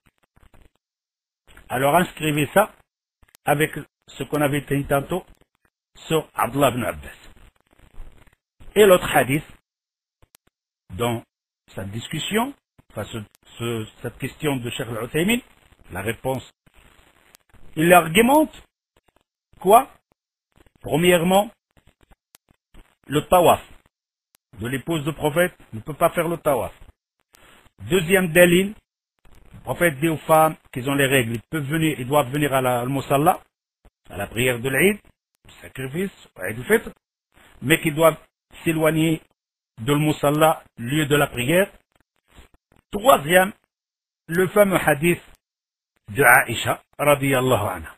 Alors inscrivez ça avec ce qu'on avait dit tantôt sur Abdullah ibn Abbas. Et l'autre hadith, dans cette discussion, cette question de Cheikh Al-Uthaymin, la réponse, il argumente quoi? Premièrement, le tawaf de l'épouse du prophète ne peut pas faire le tawaf. Deuxième dalil, le prophète dit aux femmes qu'ils ont les règles, ils doivent venir à la musalla, à la prière de l'Eid, le sacrifice, l'Eid al-Fitr, mais qu'ils doivent s'éloigner de le musalla, lieu de la prière. Troisième, le fameux hadith de Aïcha, radiyallahu anha.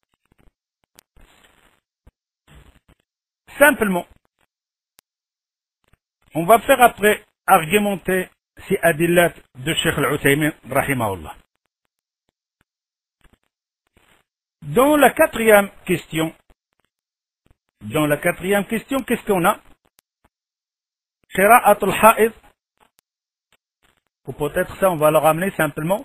Simplement, on va faire après argumenter ces adillat de Cheikh Al-Uthaymin, rahimahullah. Dans la quatrième question, qu'est-ce qu'on a? Qira'at al-ha'id. Ou peut-être ça, on va le ramener simplement.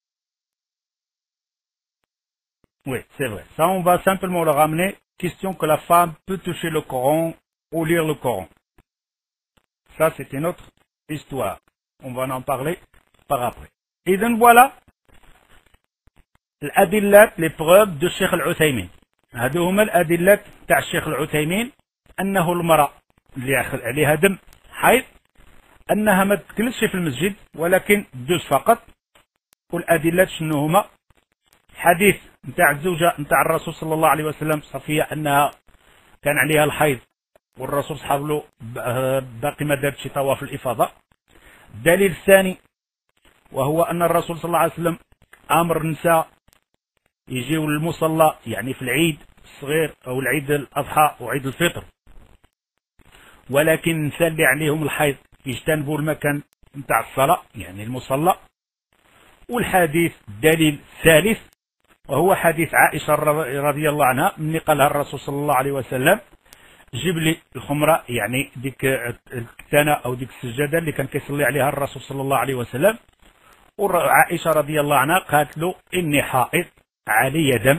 Oui, c'est vrai. Ça, on va simplement le ramener. Question que la femme peut toucher le Coran ou lire le Coran. Ça, c'est une autre histoire. On va en parler par après. Et donc voilà l'adillat, les preuves de Cheikh Al-Uthaymin. هذو هما الأدلة تاع الشيخ العثيمين أنه المرأة اللي عليها دم حيض أنها ما تكلش في المسجد ولكن دوز فقط. والأدلة شنو هما؟ حديث نتاع الزوجة نتاع الرسول صلى الله عليه وسلم صفية أنها كان عليها الحيض والرسول صحاب له باقي ما دارتش طواف الإفاضة. الدليل الثاني وهو أن الرسول صلى الله عليه وسلم أمر النساء يجيوا للمصلى يعني في العيد الصغير أو العيد الأضحى وعيد الفطر، ولكن النساء اللي عليهم الحيض يجتنبوا المكان نتاع الصلاة يعني المصلى. والحديث الدليل الثالث وهو حديث عائشة رضي الله عنها من قالها الرسول صلى الله عليه وسلم جيب لي الخمرة يعني ديك الكتانة أو ديك السجادة اللي كان كيصلي عليها الرسول صلى الله عليه وسلم. وعائشة رضي الله عنها قالت له إني حائض علي دم.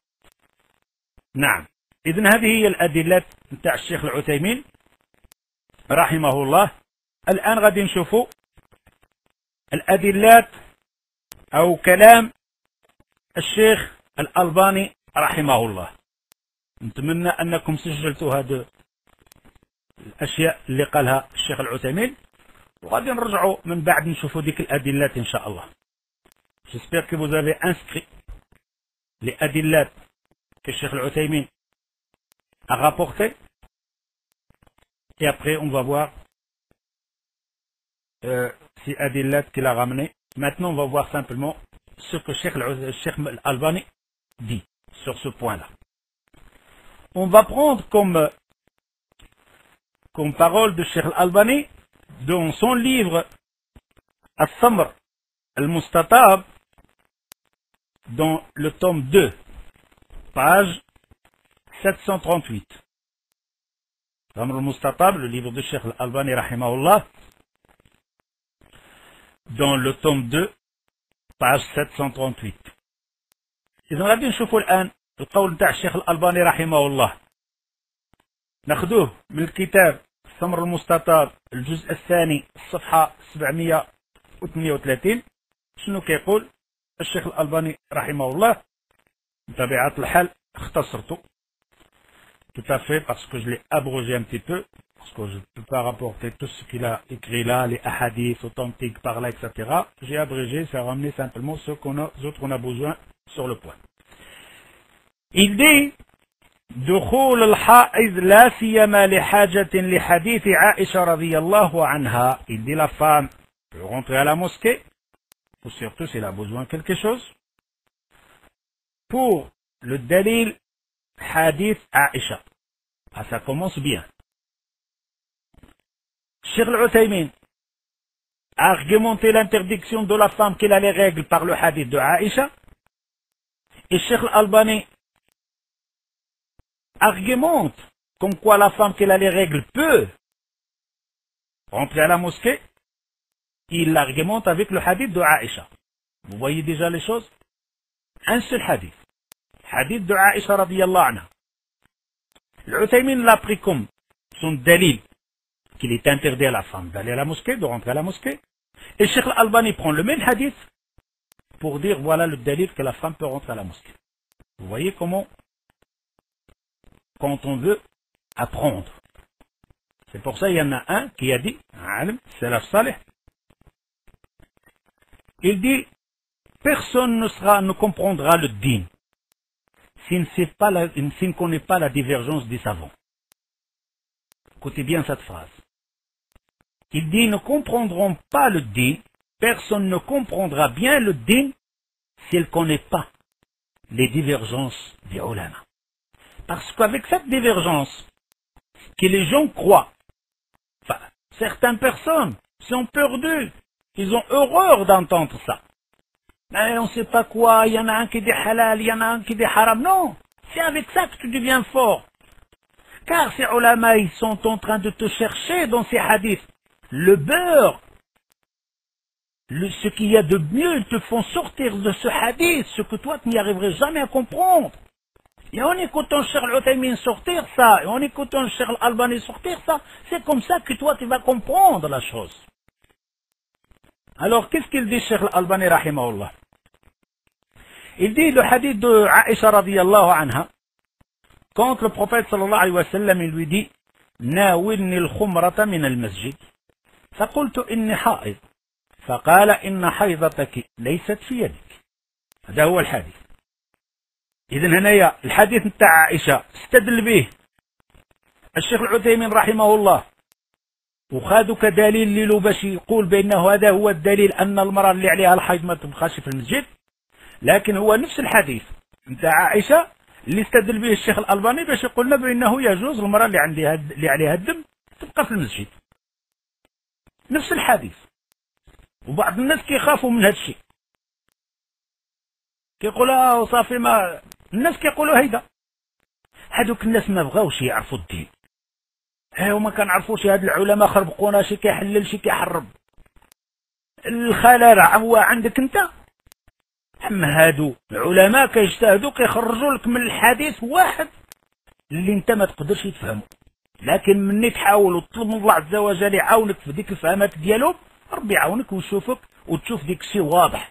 نعم، إذن هذه هي الأدلة نتاع الشيخ العثيمين رحمه الله. الآن غادي نشوفوا الأدلات أو كلام الشيخ الألباني رحمه الله. نتمنى أنكم سجلتوا هذه الأشياء اللي قالها الشيخ العثيمين، وغادي نرجعوا من بعد نشوفوا ديك الأدلات إن شاء الله. J'espère que vous avez inscrit les أدلات que الشيخ العثيمين a rapporté. Et après on va voir ces أدلات qu'il a ramené. Maintenant on va voir simplement ce que Cheikh Al-Albani dit sur ce point-là. On va prendre comme parole de Cheikh Al-Albani dans son livre As-Samr Al-Mustatab, dans le tome 2, page 738. Samr Al-Mustatab, le livre de Cheikh Al-Albani rahimahullah, dans le tome 2, page 738. إذا غادي نشوفوا الآن القول نتاع الشيخ الألباني رحمه الله، ناخذوه من الكتاب الثمر المستطاب الجزء الثاني الصفحة 738. شنو كيقول الشيخ الألباني رحمه الله؟ بطبيعة الحال اختصرته tout à fait parce que je l'ai abrogé un petit peu, parce que je ne peux pas rapporter tout ce qu'il a écrit là, les hadiths authentiques par là, etc. J'ai abrégé, ça a ramené simplement ce qu'on a besoin sur le point. Il dit دخول الحائض لا سيما لحاجة لحديث عائشة رضي الله عنها. Il dit la femme peut rentrer à la mosquée, ou surtout s'il a besoin de quelque chose, pour le dalil hadith Aïcha. Ah, ça commence bien. Cheikh Al-Uthaymin a argumenté l'interdiction de la femme qui a les règles par le hadith de Aïcha, et Cheikh Al-Albani argumente comme quoi la femme qui a les règles peut rentrer à la mosquée. Il argumente avec le hadith de Aïcha. Vous voyez déjà les choses? Un seul hadith. Hadith de Aïcha radiyallahu anha. L'Uthaymin l'a pris comme son dalil qu'il est interdit à la femme d'aller à la mosquée, de rentrer à la mosquée. Et Cheikh Al-Albani prend le même hadith pour dire voilà le dalil que la femme peut rentrer à la mosquée. Vous voyez comment, quand on veut apprendre. C'est pour ça qu'il y en a un qui a dit, Salaf Salih, il dit, personne ne comprendra le din s'il ne connaît pas la divergence des savants. Écoutez bien cette phrase. Il dit, ne comprendront pas le din, personne ne comprendra bien le din s'il ne connaît pas les divergences des ulama. Parce qu'avec cette divergence, que les gens croient, enfin, certaines personnes sont perdues, ils ont horreur d'entendre ça. Mais on ne sait pas quoi, il y en a un qui dit halal, il y en a un qui dit haram. Non, c'est avec ça que tu deviens fort. Car ces ulama, ils sont en train de te chercher dans ces hadiths. Le beurre, ce qu'il y a de mieux, ils te font sortir de ce hadith, ce que toi tu n'y arriverais jamais à comprendre. Et en écoutant Cheikh Al-Uthaymin sortir ça, et en écoutant Cheikh Al-Albani sortir ça, c'est comme ça que toi tu vas comprendre la chose. Alors qu'est-ce qu'il dit Cheikh Al-Albani rahimahullah? Il dit le hadith de Aïcha radiyallahu anha, quand le prophète sallallahu alayhi wa sallam il lui dit Nawilni al-khumrata min al-masjid, فقلت إني حائض، فقال إن حيضتك ليست في يدك. هذا هو الحديث. إذن هنايا الحديث نتاع عائشة استدل به الشيخ العثيمين رحمه الله، وخادوا كدليل ليلو باش يقول بأنه هذا هو الدليل أن المرأة اللي عليها الحيض ما تبقاش في المسجد، لكن هو نفس الحديث نتاع عائشة اللي استدل به الشيخ الألباني باش يقولنا بأنه يجوز المرأة اللي عليها الدم تبقى في المسجد. نفس الحديث. وبعض الناس كيخافوا من هذا الشيء، كيقولوا صافي ما الناس كيقولوا هيدا. هذوك الناس ما بغاوش يعرفوا الدين، وما كنعرفوش. هاد العلماء خربقونا، شي كيحلل شي كيحرب. الخلل هو عندك انت. اما هادو العلماء كيجتهدوا كيخرجوا لك من الحديث واحد اللي انت ما تقدرش تفهمه، لكن مني تحاول وتطلب من الله عز وجل يعاونك في ديك الفهمات ديالهم، ربي يعاونك ويشوفك وتشوف ديك الشيء واضح.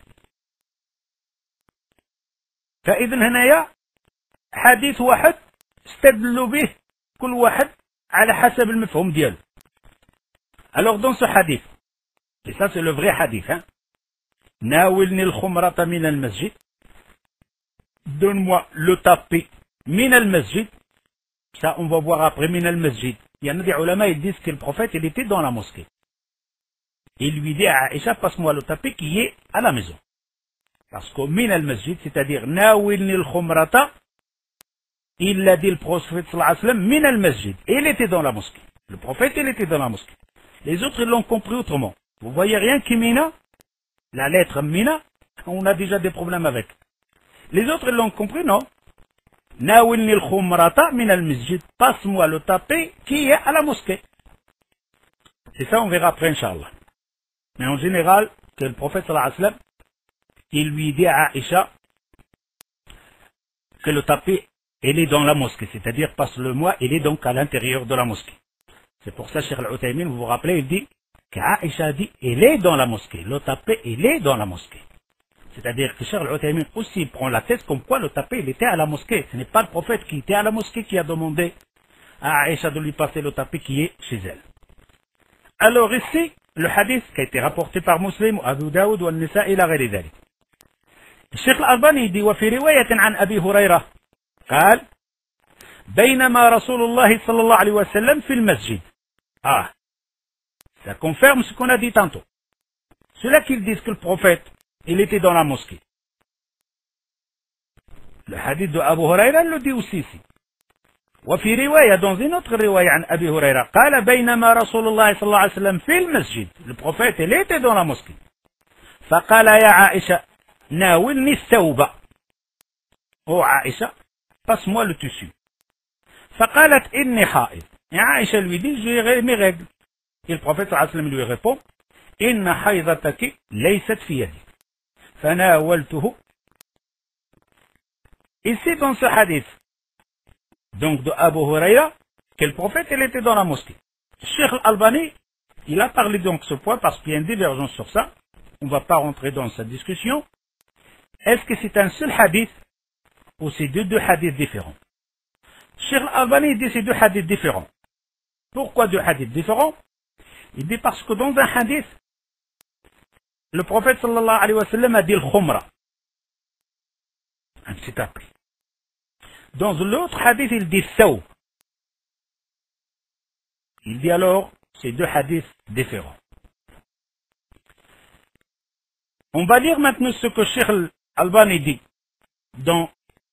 فاذا هنايا حديث واحد استدلوا به كل واحد على حسب المفهوم ديالو. Alors dans ce hadith, et ça c'est le vrai hadith, ناولني الخمرة من المسجد, donne-moi le tapis من المسجد. Ça on va voir après من المسجد. Il y en a des ulama ils disent que le prophète il était dans la mosquée. Il lui dit à Aïcha, passe-moi le tapis qui est à la maison. Parce que من المسجد, c'est-à-dire ناولني الخمرة, il l'a dit le prophète sallallahu alayhi wa sallam min al-masjid. Il était dans la mosquée. Le prophète, il était dans la mosquée. Les autres, ils l'ont compris autrement. Vous voyez rien qui mina, la lettre mina, on a déjà des problèmes avec. Les autres, ils l'ont compris, non? Nawilni al-khumrata min al-masjid. Passe-moi le tapis qui est à la mosquée. C'est ça, on verra après, Inch'Allah. Mais en général, que le prophète sallallahu alayhi wa sallam, il lui dit à Aïcha que le tapis il est dans la mosquée, c'est-à-dire passe-le-moi, il est donc à l'intérieur de la mosquée. C'est pour ça, Cheikh Al-Uthaymin, vous vous rappelez, il dit qu'Aïcha dit il est dans la mosquée, le tapis il est dans la mosquée. C'est-à-dire que Cheikh Al-Uthaymin aussi prend la thèse comme quoi le tapis il était à la mosquée. Ce n'est pas le prophète qui était à la mosquée qui a demandé à Aïcha de lui passer le tapis qui est chez elle. Alors ici, le hadith qui a été rapporté par Muslim, Abu Daoud ou An-Nisa'i ila ghayri dhalik. Cheikh Al-Albani dit وفي رواية عن أبي هريرة قال بينما رسول الله صلى الله عليه وسلم في المسجد. Ça confirme ce qu'on a dit tantôt. Ceux-là qui disent que le prophète, il était dans la mosquée. Le hadith de Abu Huraira le dit aussi ici. وفي رواية dans une autre رواية عن أبي هريرة قال بينما رسول الله صلى الله عليه وسلم في المسجد. Le prophète, il était dans la mosquée. فقال يا عائشة ناولني الثوب. Oh عائشة, passe-moi le tissu. فقالت إني حائض. Et Aïcha lui dit, j'ai mes règles. Et le prophète sallallahu alayhi wa sallam lui répond, إن حيضتك ليست في يدك. فناولته. Ici dans ce hadith, donc de Abu Huraira, que le prophète il était dans la mosquée. Cheikh Al-Albani, il a parlé donc ce point parce qu'il y a une divergence sur ça. On ne va pas rentrer dans cette discussion. Est-ce que c'est un seul hadith ou c'est deux hadiths différents? Cheikh Al-Albani dit c'est deux hadiths différents. Pourquoi deux hadiths différents? Il dit parce que dans un hadith, le prophète sallallahu alayhi wa sallam a dit le khumra, un petit tapis. Dans l'autre hadith, il dit saw. Il dit alors, c'est deux hadiths différents. On va lire maintenant ce que Cheikh Al-Albani dit dans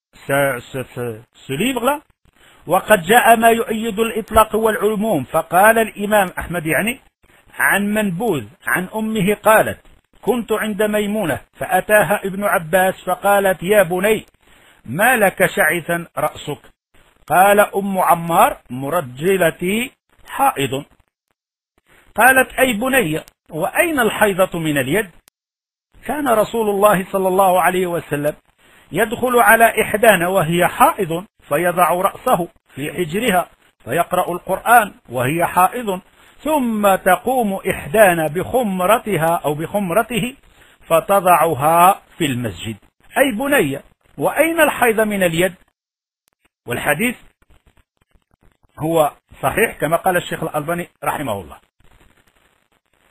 ce livre-là. وقد جاء ما يؤيد الإطلاق والعموم فقال الإمام أحمد يعني عن منبوذ عن أمه قالت كنت عند ميمونة فأتاها ابن عباس فقالت يا بني ما لك شعثا رأسك قال أم عمار مرجلتي حائض قالت أي بني وأين الحيضة من اليد كان رسول الله صلى الله عليه وسلم يدخل على إحدانا وهي حائض فيضع رأسه في حجرها فيقرأ القرآن وهي حائض ثم تقوم إحدانا بخمرتها أو بخمرته فتضعها في المسجد أي بني وأين الحيض من اليد. والحديث هو صحيح كما قال الشيخ الألباني رحمه الله.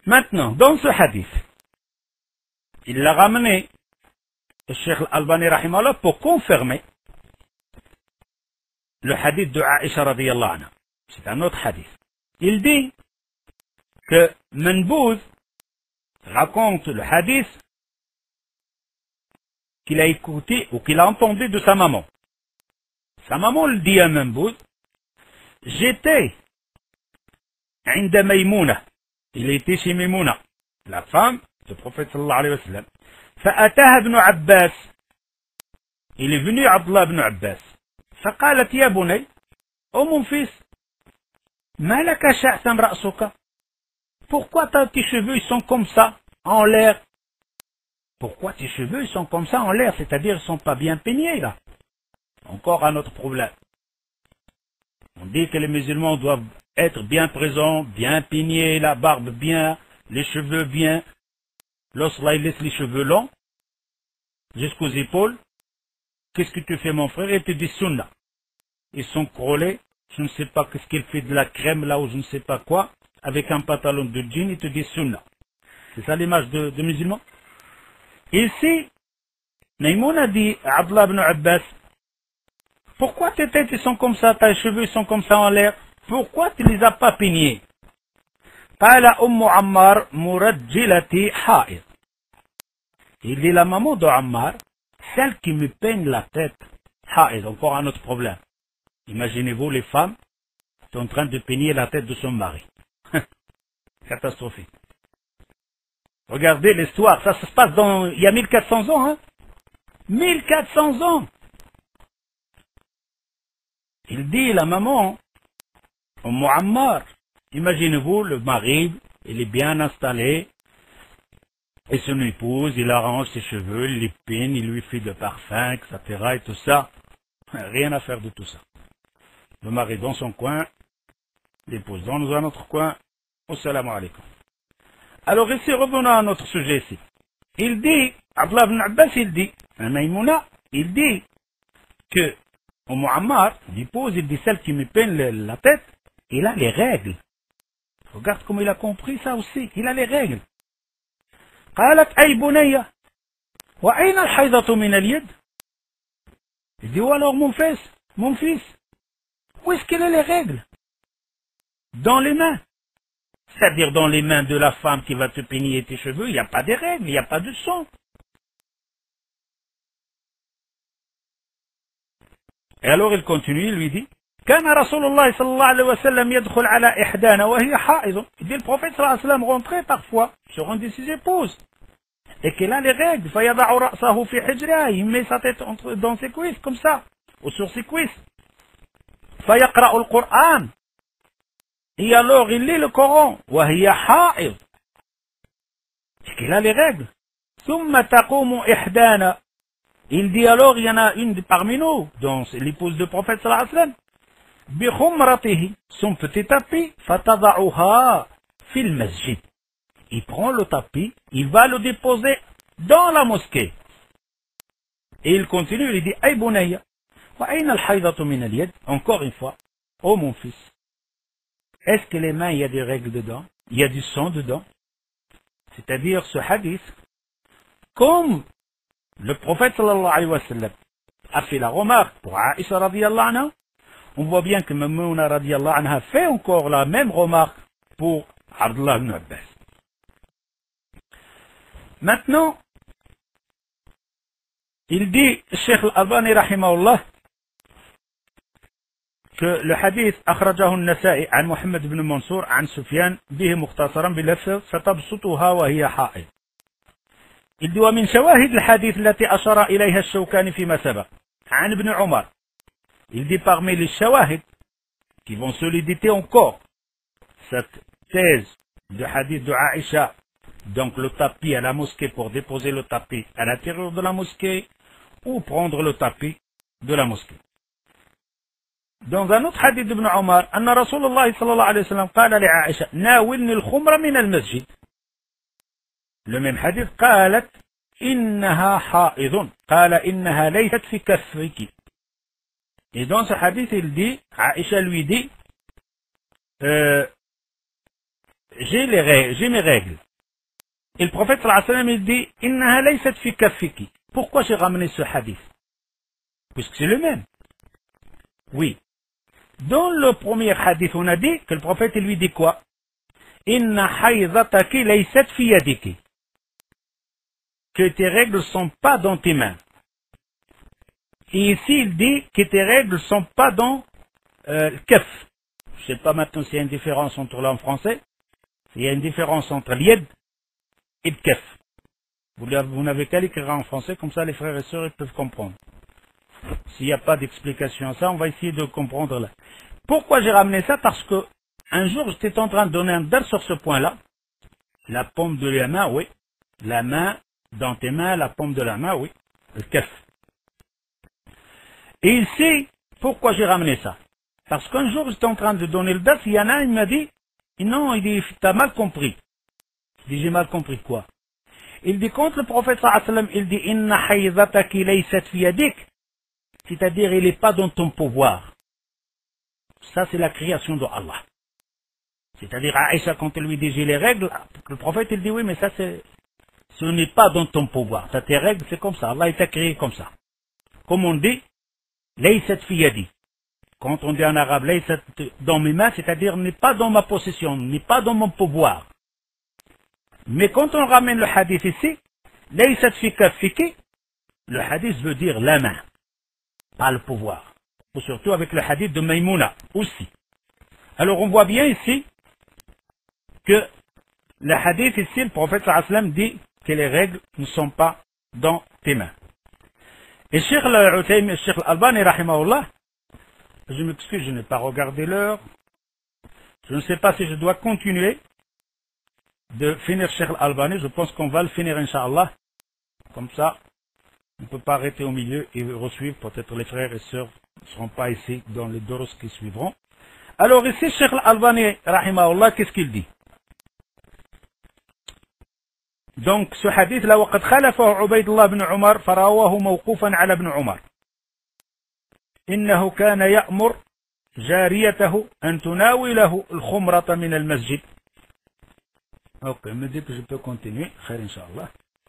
Maintenant, dans ce hadith, il l'a ramené, le Cheikh Al-Albani rahimahullah, pour confirmer le hadith de Aïcha radiyallahu anha. C'est un autre hadith. Il dit que Manbouz raconte le hadith qu'il a écouté ou qu'il a entendu de sa maman. Sa maman le dit à Manbouz, j'étais عند ميمونة, il était chez Maimouna, la femme du prophète sallallahu alayhi wa sallam. فأتاها ابن عباس, il est venu Abdullah ibn Abbas. فقالت يا بني, oh mon fils, ما لك شعث رأسك, pourquoi tes cheveux ils sont comme ça en l'air? Pourquoi tes cheveux ils sont comme ça en l'air, c'est-à-dire ils sont pas bien peignés là? Encore un autre problème. On dit que les musulmans doivent être bien présents, bien peignés, la barbe bien, les cheveux bien. Lorsqu'il laisse les cheveux longs jusqu'aux épaules, qu'est-ce que tu fais mon frère? Il te dit sunna. Ils sont crôlés, je ne sais pas qu'est-ce qu'il fait de la crème là ou je ne sais pas quoi, avec un pantalon de jean, il te dit sunna. C'est ça l'image de musulmans. Ici, Maïmouna dit à Abdullah ibn Abbas, pourquoi tes têtes sont comme ça, tes cheveux sont comme ça en l'air? Pourquoi tu ne les as pas peignés? قال أم عمار مرجلتي حائض. Il dit la maman de Ammar, celle qui me peigne la tête, حائض, encore un autre problème. Imaginez-vous les femmes sont en train de peigner la tête de son mari. Catastrophique. Regardez l'histoire, ça se passe il y a 1400 ans. Hein? 1400 ans. Il dit la maman, Muammar, imaginez-vous le mari, il est bien installé, et son épouse, il arrange ses cheveux, il les peint, il lui fait de parfum, etc. et tout ça. Rien à faire de tout ça. Le mari dans son coin, l'épouse dans un autre coin. Assalamu alaikum. Alors ici, revenons à notre sujet ici. Il dit, Abdullah ibn Abbas, il dit, Maïmouna, il dit que Muammar, l'épouse, il dit celle qui me peigne la tête, il a les règles. Regarde comment il a compris ça aussi. Il a les règles. قالت أي بنية وأين الحيضة من اليد. Il dit, oh alors mon fils, où est-ce qu'il a les règles? Dans les mains. C'est-à-dire dans les mains de la femme qui va te peigner tes cheveux, il n'y a pas de règles, il n'y a pas de sang. Et alors il continue, il lui dit, كان رسول الله صلى الله عليه وسلم يدخل على إحدانا وهي حائض. Il dit, le prophète صلى الله عليه وسلم rentrait parfois sur une de ses épouses et qu'elle a les règles. فيضع رأسه في حجرها, il met sa tête dans ses cuisses comme ça, ou sur ses cuisses. فيقرأ القرآن, et alors il lit le Coran. وهي حائض, c'est qu'elle a les règles. ثم تقوم إحدانا, il dit alors il y en a une parmi nous, donc c'est l'épouse du prophète sallallahu alayhi wa sallam, بخمرته, son petit tapis, فتضعها في المسجد, il prend le tapis, il va le déposer dans la mosquée. Et il continue, il dit, أي بنية وأين الحيضة من اليد. Encore une fois, oh mon fils, est-ce que les mains, il y a des règles dedans, il y a du sang dedans? C'est-à-dire ce hadith, comme le prophète sallallahu alayhi wa sallam a fait la remarque pour Aïcha radiyallahu anha, on voit bien que Maimouna radiyallahu anha fait encore la même remarque pour Abdullah ibn Abbas. Maintenant, il dit, Cheikh Al-Albani rahimahullah, que le hadith أخرجه النسائي عن محمد بن منصور عن سفيان به مختصرا بلفظ فتبسطها وهي حائض. Il dit ومن شواهد الحديث التي أشار إليها الشوكاني فيما سبق عن ابن عمر. Il dit parmi les shawahid qui vont solidifier encore cette thèse de hadith de Aïcha, donc le tapis à la mosquée pour déposer le tapis à l'intérieur de la mosquée ou prendre le tapis de la mosquée. Dans un autre hadith d'Ibn Omar, أن رسول الله صلى الله عليه وسلم قال لعائشة ناولني الخمر من المسجد. Le même hadith قالت إنها حائض قال إنها ليست في كفك. Et dans ce hadith, il dit, Aïcha lui dit, j'ai mes règles. Et le prophète sallallahu alayhi wa sallam, il dit, innaha laysat fi kaffiki. Pourquoi j'ai ramené ce hadith? Puisque c'est le même. Oui. Dans le premier hadith, on a dit que le prophète lui dit quoi? Inna haydhataki laysat fi yadiki. Que tes règles ne sont pas dans tes mains. Et ici, il dit que tes règles ne sont pas dans le kaf. Je ne sais pas maintenant s'il y a une différence entre là en français. Il y a une différence entre l'yed et le kaf. Vous n'avez qu'à l'écrire en français, comme ça les frères et sœurs ils peuvent comprendre. S'il n'y a pas d'explication à ça, on va essayer de comprendre là. Pourquoi j'ai ramené ça? Parce que un jour, j'étais en train de donner un dars sur ce point-là. La paume de la main, oui. La main dans tes mains, la paume de la main, oui. Le kaf. Et ici, pourquoi j'ai ramené ça? Parce qu'un jour, j'étais en train de donner le dars, il y en a un, il m'a dit, non, il dit, t'as mal compris. Je dis, j'ai mal compris quoi? Il dit, quand le prophète sallallahu alayhi wa sallam, il dit, inna haydhataki laysat fi yadik, c'est-à-dire, il n'est pas dans ton pouvoir. Ça, c'est la création de Allah. C'est-à-dire, Aïcha, quand elle lui dit, j'ai les règles, le prophète, il dit, oui, mais ça, ce n'est pas dans ton pouvoir. Ça, tes règles, c'est comme ça. Allah, il t'a créé comme ça. Comme on dit, laysat fi yadi. Quand on dit en arabe, laysat dans mes mains, c'est-à-dire, n'est pas dans ma possession, n'est pas dans mon pouvoir. Mais quand on ramène le hadith ici, laysat fi kaffiki, le hadith veut dire la main, pas le pouvoir. Ou surtout avec le hadith de Maïmouna aussi. Alors on voit bien ici que le hadith ici, le prophète sallallahu alayhi wa sallam dit que les règles ne sont pas dans tes mains. Et Cheikh al-Uthaymi, Cheikh al-Albani, rahimahullah, je m'excuse, je n'ai pas regardé l'heure. Je ne sais pas si je dois continuer de finir Cheikh al-Albani. Je pense qu'on va le finir, Inch'Allah. Comme ça, on ne peut pas arrêter au milieu et resuivre. Peut-être les frères et sœurs ne seront pas ici dans les doros qui suivront. Alors ici, Cheikh al-Albani, rahimahullah, qu'est-ce qu'il dit? Donc ce hadith là, وقد خالفه عبيد الله بن عمر فرواه موقوفا على ابن عمر إنه كان يأمر جاريته أن تناوله الخمرة من المسجد. Ok, me dit que je peux continuer, خير إن شاء الله.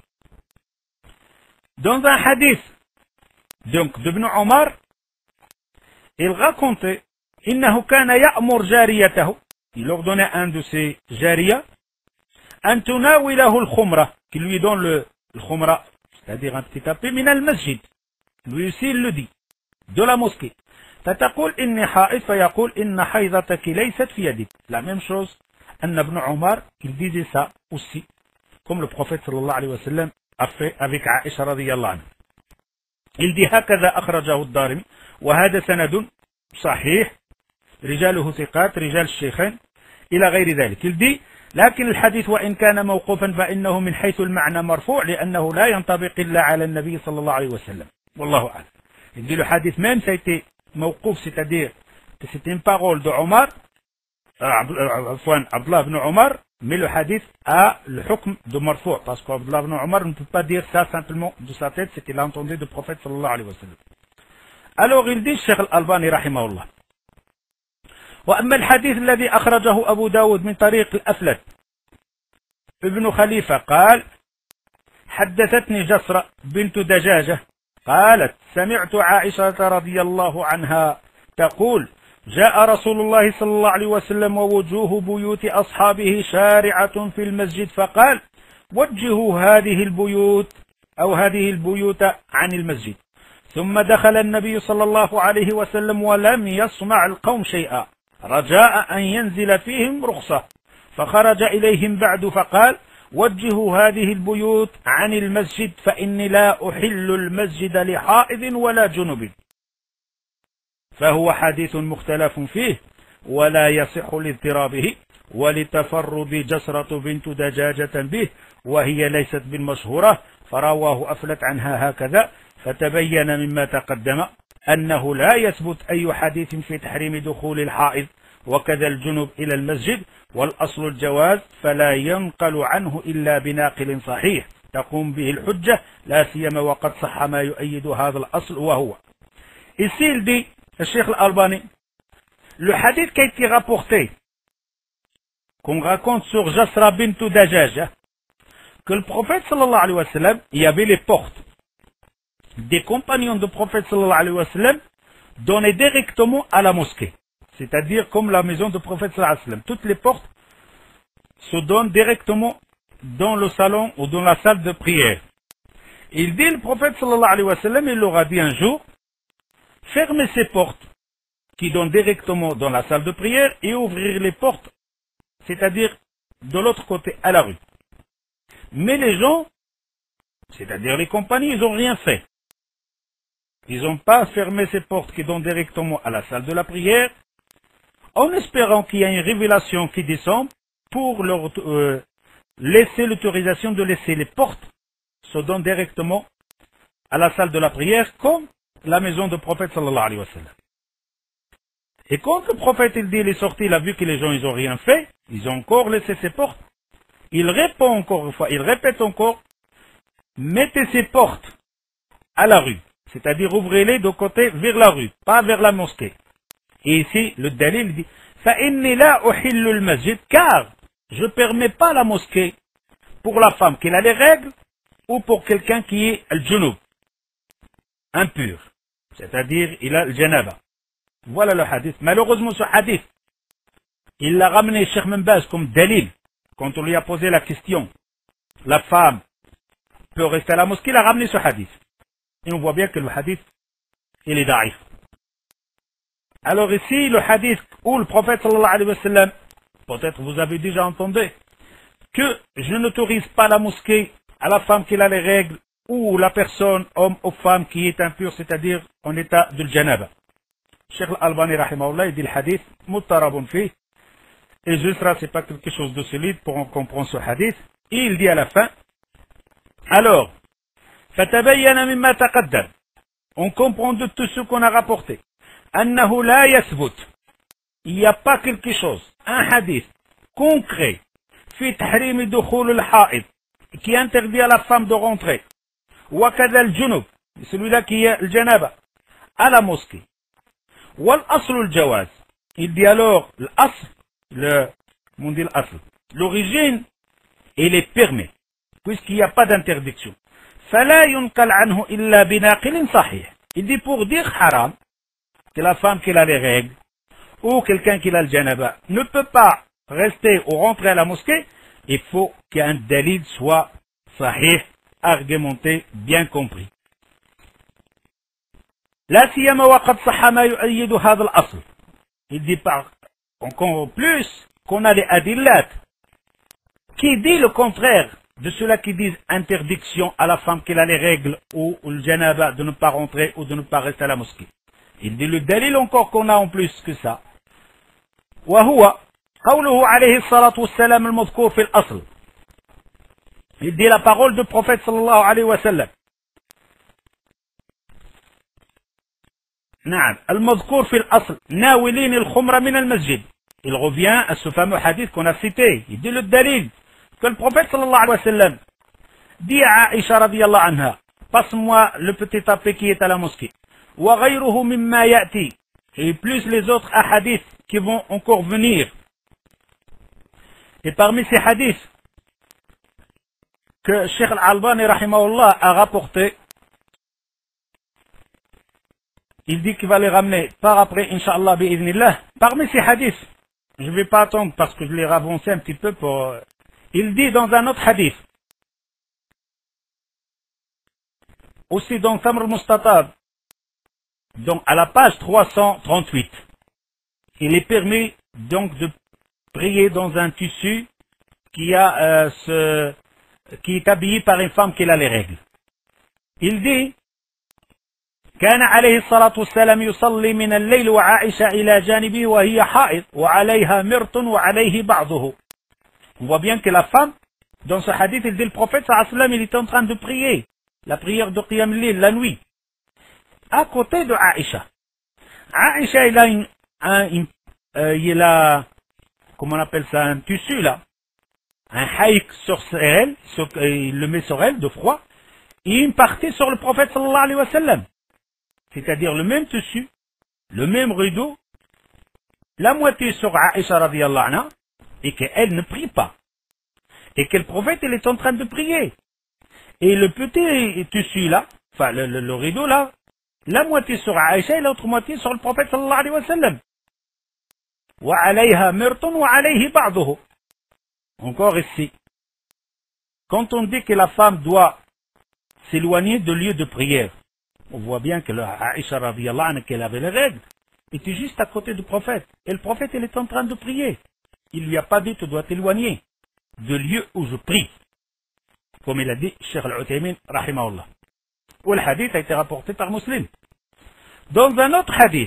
Dans un hadith donc d'Ibn Omar, il racontait إنه كان يأمر جاريته, il ordonnait un de ses jariya أن تناوله الخمرة, qui lui donne le khumra, c'est-à-dire un petit tapis, من المسجد, lui aussi il le dit, de la mosquée. فتقول إني حائض فيقول إن حيضتك ليست في يدك. La même chose, أن ابن عمر, il disait ça aussi, comme le prophète صلى الله عليه وسلم a fait avec Aïcha رضي الله عنها. Il dit هكذا أخرجه الدارمي وهذا سند صحيح رجاله ثقات رجال الشيخين إلى غير ذلك. Il dit لكن الحديث وإن كان موقوفا فإنه من حيث المعنى مرفوع لأنه لا ينطبق إلا على النبي صلى الله عليه وسلم والله أعلم. Il dit le hadith même ça a été موقوف, c'est-à-dire que c'était une parole de Omar, Abdullah ibn Omar, mais le hadith a le hukm de marfou' parce qu'Abdullah ibn Omar ne peut pas dire ça simplement de sa tête, c'est qu'il a entendu du prophète sallallahu alayhi wa sallam. Alors il dit Cheikh al-Albani rahimahullah, وأما الحديث الذي أخرجه أبو داود من طريق الأفلت ابن خليفة قال حدثتني جسرة بنت دجاجة قالت سمعت عائشة رضي الله عنها تقول جاء رسول الله صلى الله عليه وسلم ووجوه بيوت أصحابه شارعة في المسجد فقال وجهوا هذه البيوت أو هذه البيوت عن المسجد. ثم دخل النبي صلى الله عليه وسلم ولم يصنع القوم شيئا رجاء أن ينزل فيهم رخصة فخرج إليهم بعد فقال وجهوا هذه البيوت عن المسجد فإني لا أحل المسجد لحائض ولا جنب. فهو حديث مختلف فيه ولا يصح لاضطرابه ولتفرد جسرة بنت دجاجة به وهي ليست بالمشهورة فرواه أفلت عنها هكذا فتبين مما تقدم أنه لا يثبت أي حديث في تحريم دخول الحائض وكذا الجنب إلى المسجد والأصل الجواز فلا ينقل عنه إلا بناقل صحيح تقوم به الحجة لا سيما وقد صح ما يؤيد هذا الأصل وهو. Ici il dit, le Cheikh al-Albani, le hadith qui a été rapporté qu'on raconte sur Jasra bint Dajaja, que le prophète sallallahu alayhi wa sallam, il y avait les portes des compagnons du prophète sallallahu alayhi wa sallam donnaient directement à la mosquée. C'est-à-dire comme la maison du prophète sallallahu alayhi wa sallam. Toutes les portes se donnent directement dans le salon ou dans la salle de prière. Il dit, le prophète sallallahu alayhi wa sallam, il leur a dit un jour, fermez ces portes qui donnent directement dans la salle de prière et ouvrir les portes, c'est-à-dire de l'autre côté, à la rue. Mais les gens, c'est-à-dire les compagnies, ils n'ont rien fait. Ils n'ont pas fermé ces portes qui donnent directement à la salle de la prière, en espérant qu'il y ait une révélation qui descende pour leur laisser l'autorisation de laisser les portes se donner directement à la salle de la prière, comme la maison du prophète sallallahu alayhi wa sallam. Et quand le prophète il dit, il est sorti, il a vu que les gens ils n'ont rien fait, ils ont encore laissé ces portes, il répond encore une fois, il répète encore, mettez ces portes à la rue, c'est-à-dire ouvrez-les de côté vers la rue, pas vers la mosquée. Et ici, le dalil dit, فَإِنِّي لَا أُحِلُّ الْمَسْجِدِ, car je ne permets pas la mosquée pour la femme qui a les règles ou pour quelqu'un qui est al-junub, impur, c'est-à-dire il a le janaba. Voilà le hadith. Malheureusement, ce hadith, il l'a ramené Cheikh Membaz comme dalil. Quand on lui a posé la question, la femme peut rester à la mosquée, il a ramené ce hadith. Et on voit bien que le hadith, il est daïf. Alors ici, le hadith où le prophète sallallahu alayhi wa sallam, peut-être vous avez déjà entendu, que je n'autorise pas la mosquée à la femme qui a les règles ou la personne, homme ou femme qui est impure, c'est-à-dire en état de janaba. Cheikh Al-Albani rahimahullah, il dit le hadith muttarabun fi, et juste là, c'est pas quelque chose de solide pour en comprendre ce hadith. Et il dit à la fin, alors, fatabayyana mimma taqaddam, on comprend de tout ce qu'on a rapporté, annahu la yathbut, il n'y a pas quelque chose, un hadith concret, fi tahrim dukhul al-ha'id, qui interdit à la femme de rentrer, wa kadha al-junub, celui-là qui est le janaba, à la mosquée. Wal asl al-jawaz, il dit alors l'asl, l'origine, il est permis, puisqu'il n'y a pas d'interdiction. فلا ينقل عنه إلا بناقل صحيح. Il dit pour dire haram, que la femme qui a les règles, ou quelqu'un qui a le janaba, ne peut pas rester ou rentrer à la mosquée, il faut qu'un dalil soit sahih, argumenté, bien compris. لا سيما وقد صح ما يؤيد هذا الأصل. Il dit par encore plus qu'on a les adillat qui dit le contraire de ceux-là qui disent interdiction à la femme qui a les règles ou le janaba de ne pas rentrer ou de ne pas rester à la mosquée. Il dit le dalil encore qu'on a en plus que ça. وهو قوله عليه الصلاة والسلام المذكور في الأصل. Il dit la parole du prophète sallallahu alayhi wa sallam. نعم المذكور في الأصل ناولين الخمر من المسجد. Il revient à ce fameux hadith qu'on a cité. Il dit le dalil que le prophète sallallahu alayhi wa sallam dit à Aïcha radiyallahu anha, passe-moi le petit tapis qui est à la mosquée. وغيره مما يأتي, et plus les autres hadiths qui vont encore venir. Et parmi ces hadiths que Cheikh Al-Albani rahimahullah a rapporté, il dit qu'il va les ramener par après, Inch'Allah, bi'idhnillah. Parmi ces hadiths, je ne vais pas attendre parce que je les avancé un petit peu pour... Il dit dans un autre hadith, aussi dans Tamr al-Mustatab, donc à la page 338, il est permis donc de prier dans un tissu qui est habillé par une femme qui a les règles. Il dit, كان عليه الصلاة والسلام يصلي من الليل وعائشة إلى جانبه وهي حائض وعليها مرط وعليه بعضه. On voit bien que la femme, dans ce hadith, il dit le prophète sallallahu alayhi wa sallam, il était en train de prier la prière de Qiyam al-Layl, la nuit, à côté de Aïcha. Aïcha, il a, comment on appelle ça, un tissu là, un haïk sur elle, il le met sur elle de froid, et une partie sur le prophète sallallahu alayhi wa sallam. C'est-à-dire le même tissu, le même rideau, la moitié sur Aïcha radiyallahu anha, et qu'elle ne prie pas. Et que le prophète, il est en train de prier. Et le petit tissu là, enfin le rideau là, la moitié sur Aïcha et l'autre moitié sur le prophète sallallahu alayhi wa sallam. Wa alayha mirtun wa alayhi ba'duhu. Encore ici. Quand on dit que la femme doit s'éloigner de lieu de prière, on voit bien que Aïcha radiyallahu anha, qu'elle avait les règles, était juste à côté du prophète. Et le prophète, il est en train de prier. Il lui a pas dit, tu dois t'éloigner de lieu où je prie. Comme il a dit Cheikh Al-Uthaymin, rahimahullah. Où le hadith a été rapporté par Muslim. Dans un autre hadith,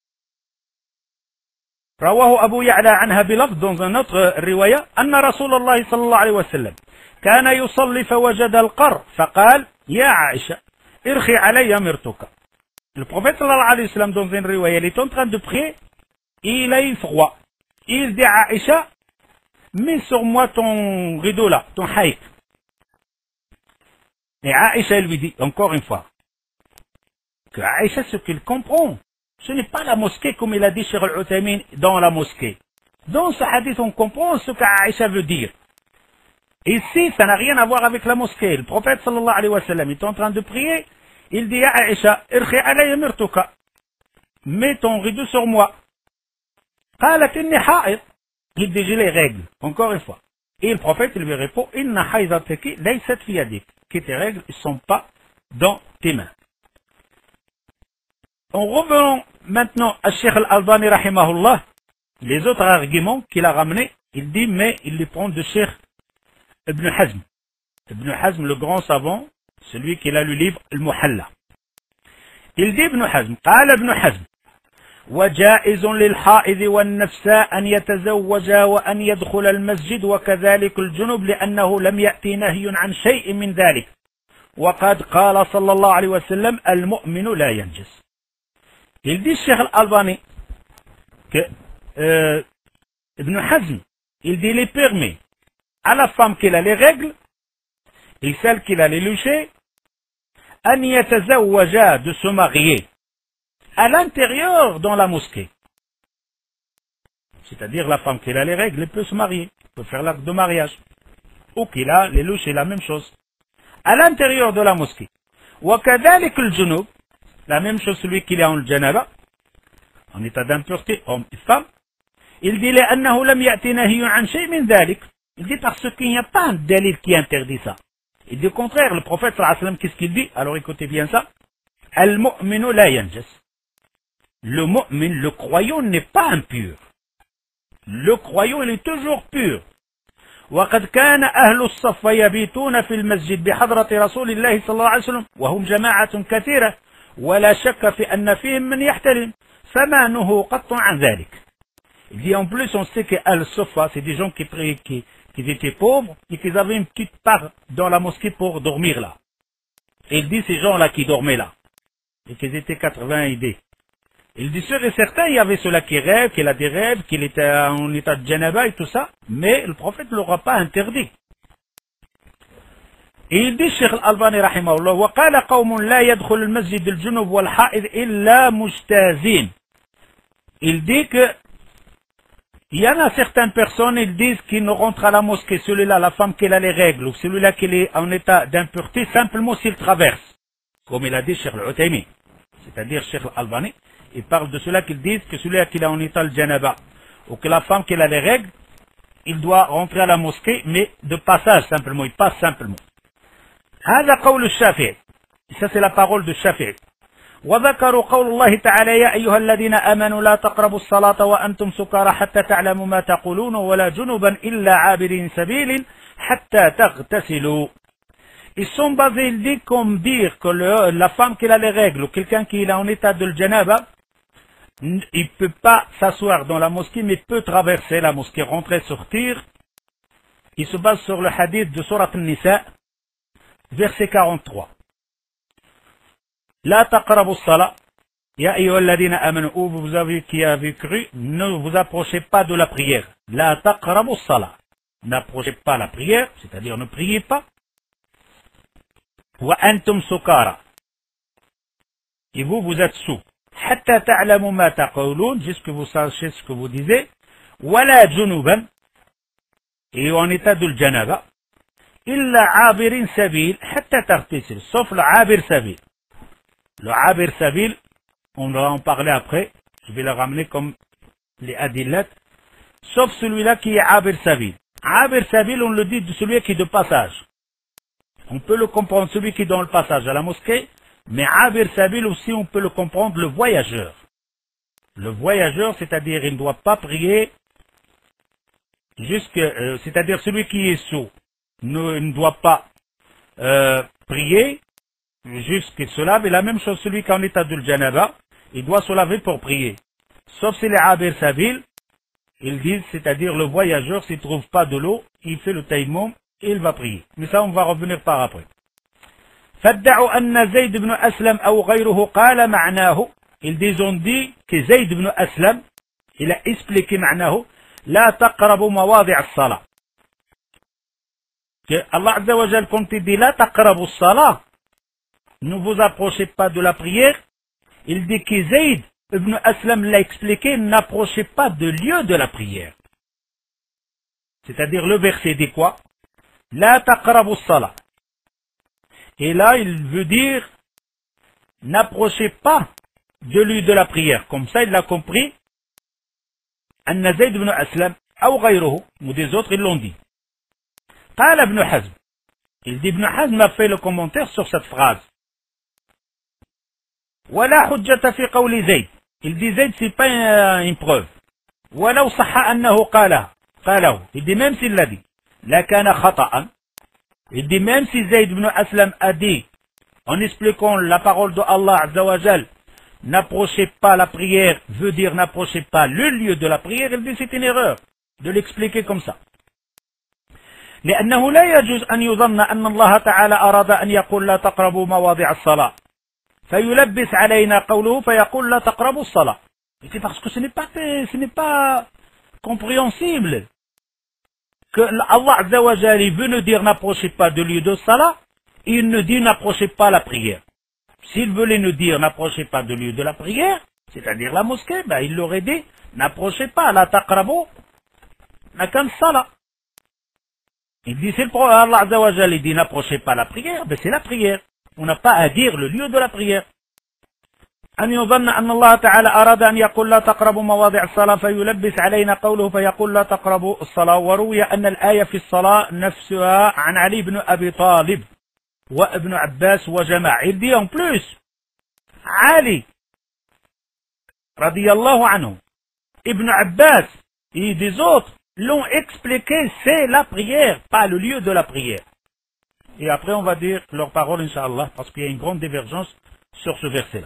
رواه أبو يعلى عنها بلفظ dans un autre رواية أن رسول الله صلى الله عليه وسلم كان يصلي فوجد القر فقال يا عائشة ارخي علي مرتك. Le prophète sallallahu alayhi wa sallam dans une riwaya, il est en train de prier, il a eu froid. Il dit à Aïcha, mets sur moi ton rideau là, ton haïk. Et Aïcha lui dit, encore une fois, que Aïcha, ce qu'il comprend, ce n'est pas la mosquée comme il a dit Cheikh Al-Uthaymin dans la mosquée. Dans ce hadith, on comprend ce qu'Aïcha veut dire. Ici, ça n'a rien à voir avec la mosquée. Le prophète sallallahu alayhi wa sallam est en train de prier, il dit à Aïcha, irkhi alayya mirtuka, mets ton rideau sur moi. قالت إني حائض. Il dit, j'ai les règles, encore une fois. Et le prophète, il lui répond, inna haïdataki laysat fi yadik, que tes règles ne sont pas dans tes mains. En revenant maintenant à Cheikh Al-Albani rahimahullah, les autres arguments qu'il a ramenés, il dit, mais il les prend de Cheikh Ibn Hazm. Ibn Hazm, le grand savant, celui qui a le livre Al-Muhalla. Il dit Ibn Hazm, قال ابن حزم وجائز للحائض والنفساء أن يتزوجا وأن يدخل المسجد وكذلك الجنب لأنه لم يأتي نهي عن شيء من ذلك وقد قال صلى الله عليه وسلم المؤمن لا ينجس. Il dit Cheikh Al-Albani que Ibn Hazm, il dit, il est permis à la femme qui a les règles et celle qui a les louchés أن يتزوجا, de se marier à l'intérieur dans la mosquée. C'est-à-dire la femme qui a les règles, elle peut se marier, peut faire l'acte de mariage. Ou qu'il a les louches, c'est la même chose. À l'intérieur de la mosquée. وكذلك الجنوب, la même chose celui qui est en janaba, en état d'impureté, homme et femme. Il dit لأنه لم يأتي نهي عن شيء من ذلك. Il dit parce qu'il n'y a pas un délit qui interdit ça. Il dit au contraire, le prophète sallallahu alayhi wa sallam, qu'est-ce qu'il dit? Alors écoutez bien ça. Al-mu'minu la yanjas. Le mu'min, le croyant, n'est pas impur. Le croyant, il est toujours pur. وقد كان أهل الصف يبيتون في المسجد بحضرة رسول الله صلى الله عليه وسلم وهم جماعة كثيرة ولا شك في أن فيهم من يحترم فما نهوا قط عن ذلك. Il dit en plus, on sait que Al-Sofa, c'est des gens qui étaient pauvres et qui avaient une petite part dans la mosquée pour dormir là. Et il dit ces gens-là qui dormaient là, et qu'ils étaient 80 idées. Il dit sûr et certain, il y avait ceux-là qui rêvent, qu'il a des rêves, qu'il était en état de janaba et tout ça, mais le prophète ne l'aura pas interdit. Et il dit, Cheikh Al-Albani rahimahullah, وقال قوم لا يدخل المسجد الجنوب والحائض إلا مجتازين. Il dit que il y en a certaines personnes, ils disent qu'ils ne rentrent à la mosquée, celui-là, la femme qui a les règles, ou celui-là qui est en état d'impureté, simplement s'il traverse. Comme il a dit Cheikh Al-Uthaymin, c'est-à-dire Cheikh Al-Albani, il parle de ceux-là qui disent que celui-là qui est en état de janaba, ou que la femme qui a les règles, il doit rentrer à la mosquée, mais de passage simplement, il passe simplement. هذا قول الشافعي. Ça c'est la parole de Shafi'i. وذكروا قول الله تعالى يا أيها الذين آمنوا لا تقربوا الصلاة وأنتم سكارى حتى تعلموا ما تقولون ولا جنبا إلا عابرين سبيل حتى تغتسلوا. Ils sont basés, ils disent comme dire que la femme qui a les règles ou quelqu'un qui est en état de janaba, il ne peut pas s'asseoir dans la mosquée mais peut traverser la mosquée, rentrer, sortir. Il se base sur le hadith de Surat An-Nisa, verset 43. La taqrabu as-salat, ya ayyuhalladhina amanu, vous avez qui avez cru, ne vous approchez pas de la prière. La taqrabu as-salat, n'approchez pas la prière, c'est-à-dire ne priez pas. Wa antum sukara, et vous êtes sous. Hatta ta'lamu ma taqulun, jusqu'à vous sachiez ce que vous disiez. Wala junuban, et en état de janaba, illa abirin sabil hatta tartisil, sauf le abir sabil. Le abir sabil, on va en parler après, je vais le ramener comme les adillat, sauf celui-là qui est abir sabil. Abir sabil, on le dit de celui qui est de passage. On peut le comprendre, celui qui est dans le passage à la mosquée, mais abir sabil aussi, on peut le comprendre, le voyageur. Le voyageur, c'est-à-dire il ne doit pas prier c'est-à-dire celui qui est sourd ne doit pas prier jusqu'à se laver. Et la même chose, celui qui est en état de janaba, il doit se laver pour prier. Sauf si les abir sabil, ils disent, c'est-à-dire le voyageur, s'il ne trouve pas de l'eau, il fait le tayammum et il va prier. Mais ça, on va revenir par après. فادعوا أن زيد بن أسلم أو غيره قال معناه. Ils ont dit que Zayd ibn Aslam, il a expliqué معناه لا تقربوا مواضع الصلاة. Que Allah Azza wa Jal, quand il dit لا تقربوا الصلاة, ne vous approchez pas de la prière, il dit que Zayd ibn Aslam l'a expliqué, n'approchez pas de lieu de la prière. C'est-à-dire le verset dit quoi? لا تقربوا الصلاة. Et là, il veut dire n'approchez pas de lieu de la prière. Comme ça, il l'a compris. أن زيد بن أسلم أو غيره, ou des autres, ils l'ont dit. قال ابن حزم. Il dit, Ibn Hazm a fait le commentaire sur cette phrase. ولا حجة في قول زيد. Il dit Zayd, c'est pas une preuve. ولو صح أنه قاله. Il dit même s'il l'a dit. لكان خطأ. Il dit même si Zayd ibn Aslam a dit, en expliquant la parole de Allah Azza wa Jal, n'approchez pas la prière, veut dire n'approchez pas le lieu de la prière, il dit c'est une erreur de l'expliquer comme ça. لأنه لا يجوز أن يظن أن الله تعالى أراد أن يقول لا تقربوا مواضع الصلاة فيلبس علينا قوله فيقول لا تقربوا الصلاة. C'est parce que ce n'est pas compréhensible que Allah Azza wa Jal veut nous dire n'approchez pas de lieu de salat, et il nous dit n'approchez pas la prière. S'il voulait nous dire n'approchez pas de lieu de la prière, c'est-à-dire la mosquée, ben il l'aurait dit n'approchez pas, la taqrabu nakan salat. Il dit c'est Allah Azza wa Jal dit n'approchez pas la prière, ben c'est la prière. On n'a pas à dire le lieu de la prière. أن يظن أن الله تعالى أراد أن يقول لا تقربوا مواضع الصلاة فيلبس علينا قوله فيقول لا تقربوا الصلاة. وروي أن الآية في الصلاة نفسها عن علي بن أبي طالب وابن عباس وجماعة. Il dit en plus Ali رضي الله عنه, Ibn Abbas et des autres l'ont expliqué, c'est la prière, pas le lieu de la prière. Et après on va dire leurs paroles Inch'Allah, parce qu'il y a une grande divergence sur ce verset-là.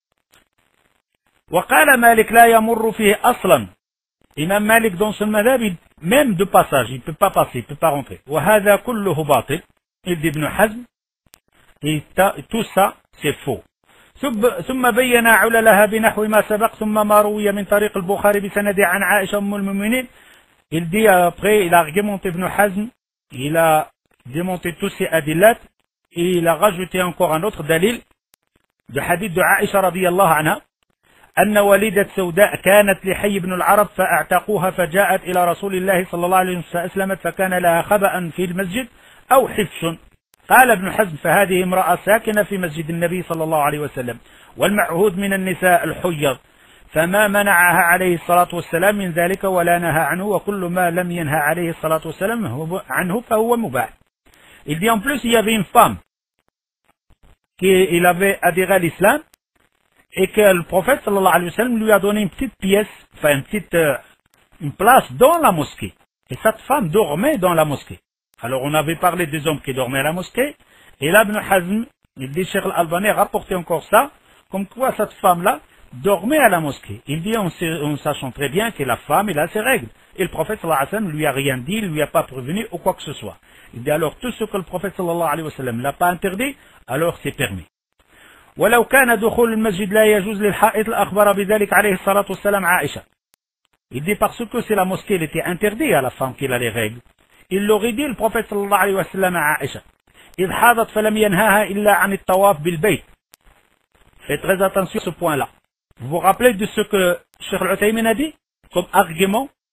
وقال مالك لا يمر فيه أصلا. Imam Malik dans son madhab, même de passage, il ne peut pas passer, il ne peut pas rentrer. وهذا كله باطل. Il dit Ibn Hazm, et tout ça c'est faux. ثم بين عللها بنحو ما سبق ثم ما روي من طريق البخاري بسند عن عائشة أم المؤمنين. Il dit après, il a argumenté Ibn Hazm, il a démonté tous ces adillat, et il a rajouté encore un autre dalil, de hadith de Aisha radiyallahu anha, أن وليدة سوداء كانت لحي بن العرب فاعتقوها فجاءت إلى رسول الله صلى الله عليه وسلم فأسلمت فكان لها خبأ في المسجد أو حفش. قال ابن حزم فهذه امرأة ساكنة في مسجد النبي صلى الله عليه وسلم والمعهود من النساء الحيض فما منعها عليه الصلاة والسلام من ذلك ولا نهى عنه وكل ما لم ينهى عليه الصلاة والسلام عنه فهو مباح. Il dit en plus il y avait une femme qui avait adhéré à l'islam et que le prophète sallallahu alayhi wa sallam lui a donné une petite pièce, enfin une place dans la mosquée. Et cette femme dormait dans la mosquée. Alors on avait parlé des hommes qui dormaient à la mosquée, et là Ibn Hazm, il dit Cheikh Al-Albani a rapporté encore ça, comme quoi cette femme-là dormait à la mosquée. Il dit en sachant très bien que la femme, elle a ses règles. Et le prophète sallallahu alayhi wa sallam lui a rien dit, il lui a pas prévenu ou quoi que ce soit. Il dit alors tout ce que le prophète sallallahu alayhi wa sallam l'a pas interdit, alors c'est permis. ولو كان دخول المسجد لا يجوز للحائط الأخبر بذلك عليه الصلاة والسلام عائشة. Il dit parce que c'est la mosquée, elle était interdite à la femme qui a les règles. Il l'aurait dit le prophète صلى الله عليه وسلم à Aïcha. إذ حاضت فلم ينهاها إلا عن الطواف بالبيت. Faites très attention à ce point-là. Vous vous rappelez de ce que Cheikh Al-Uthaymin a dit comme argument?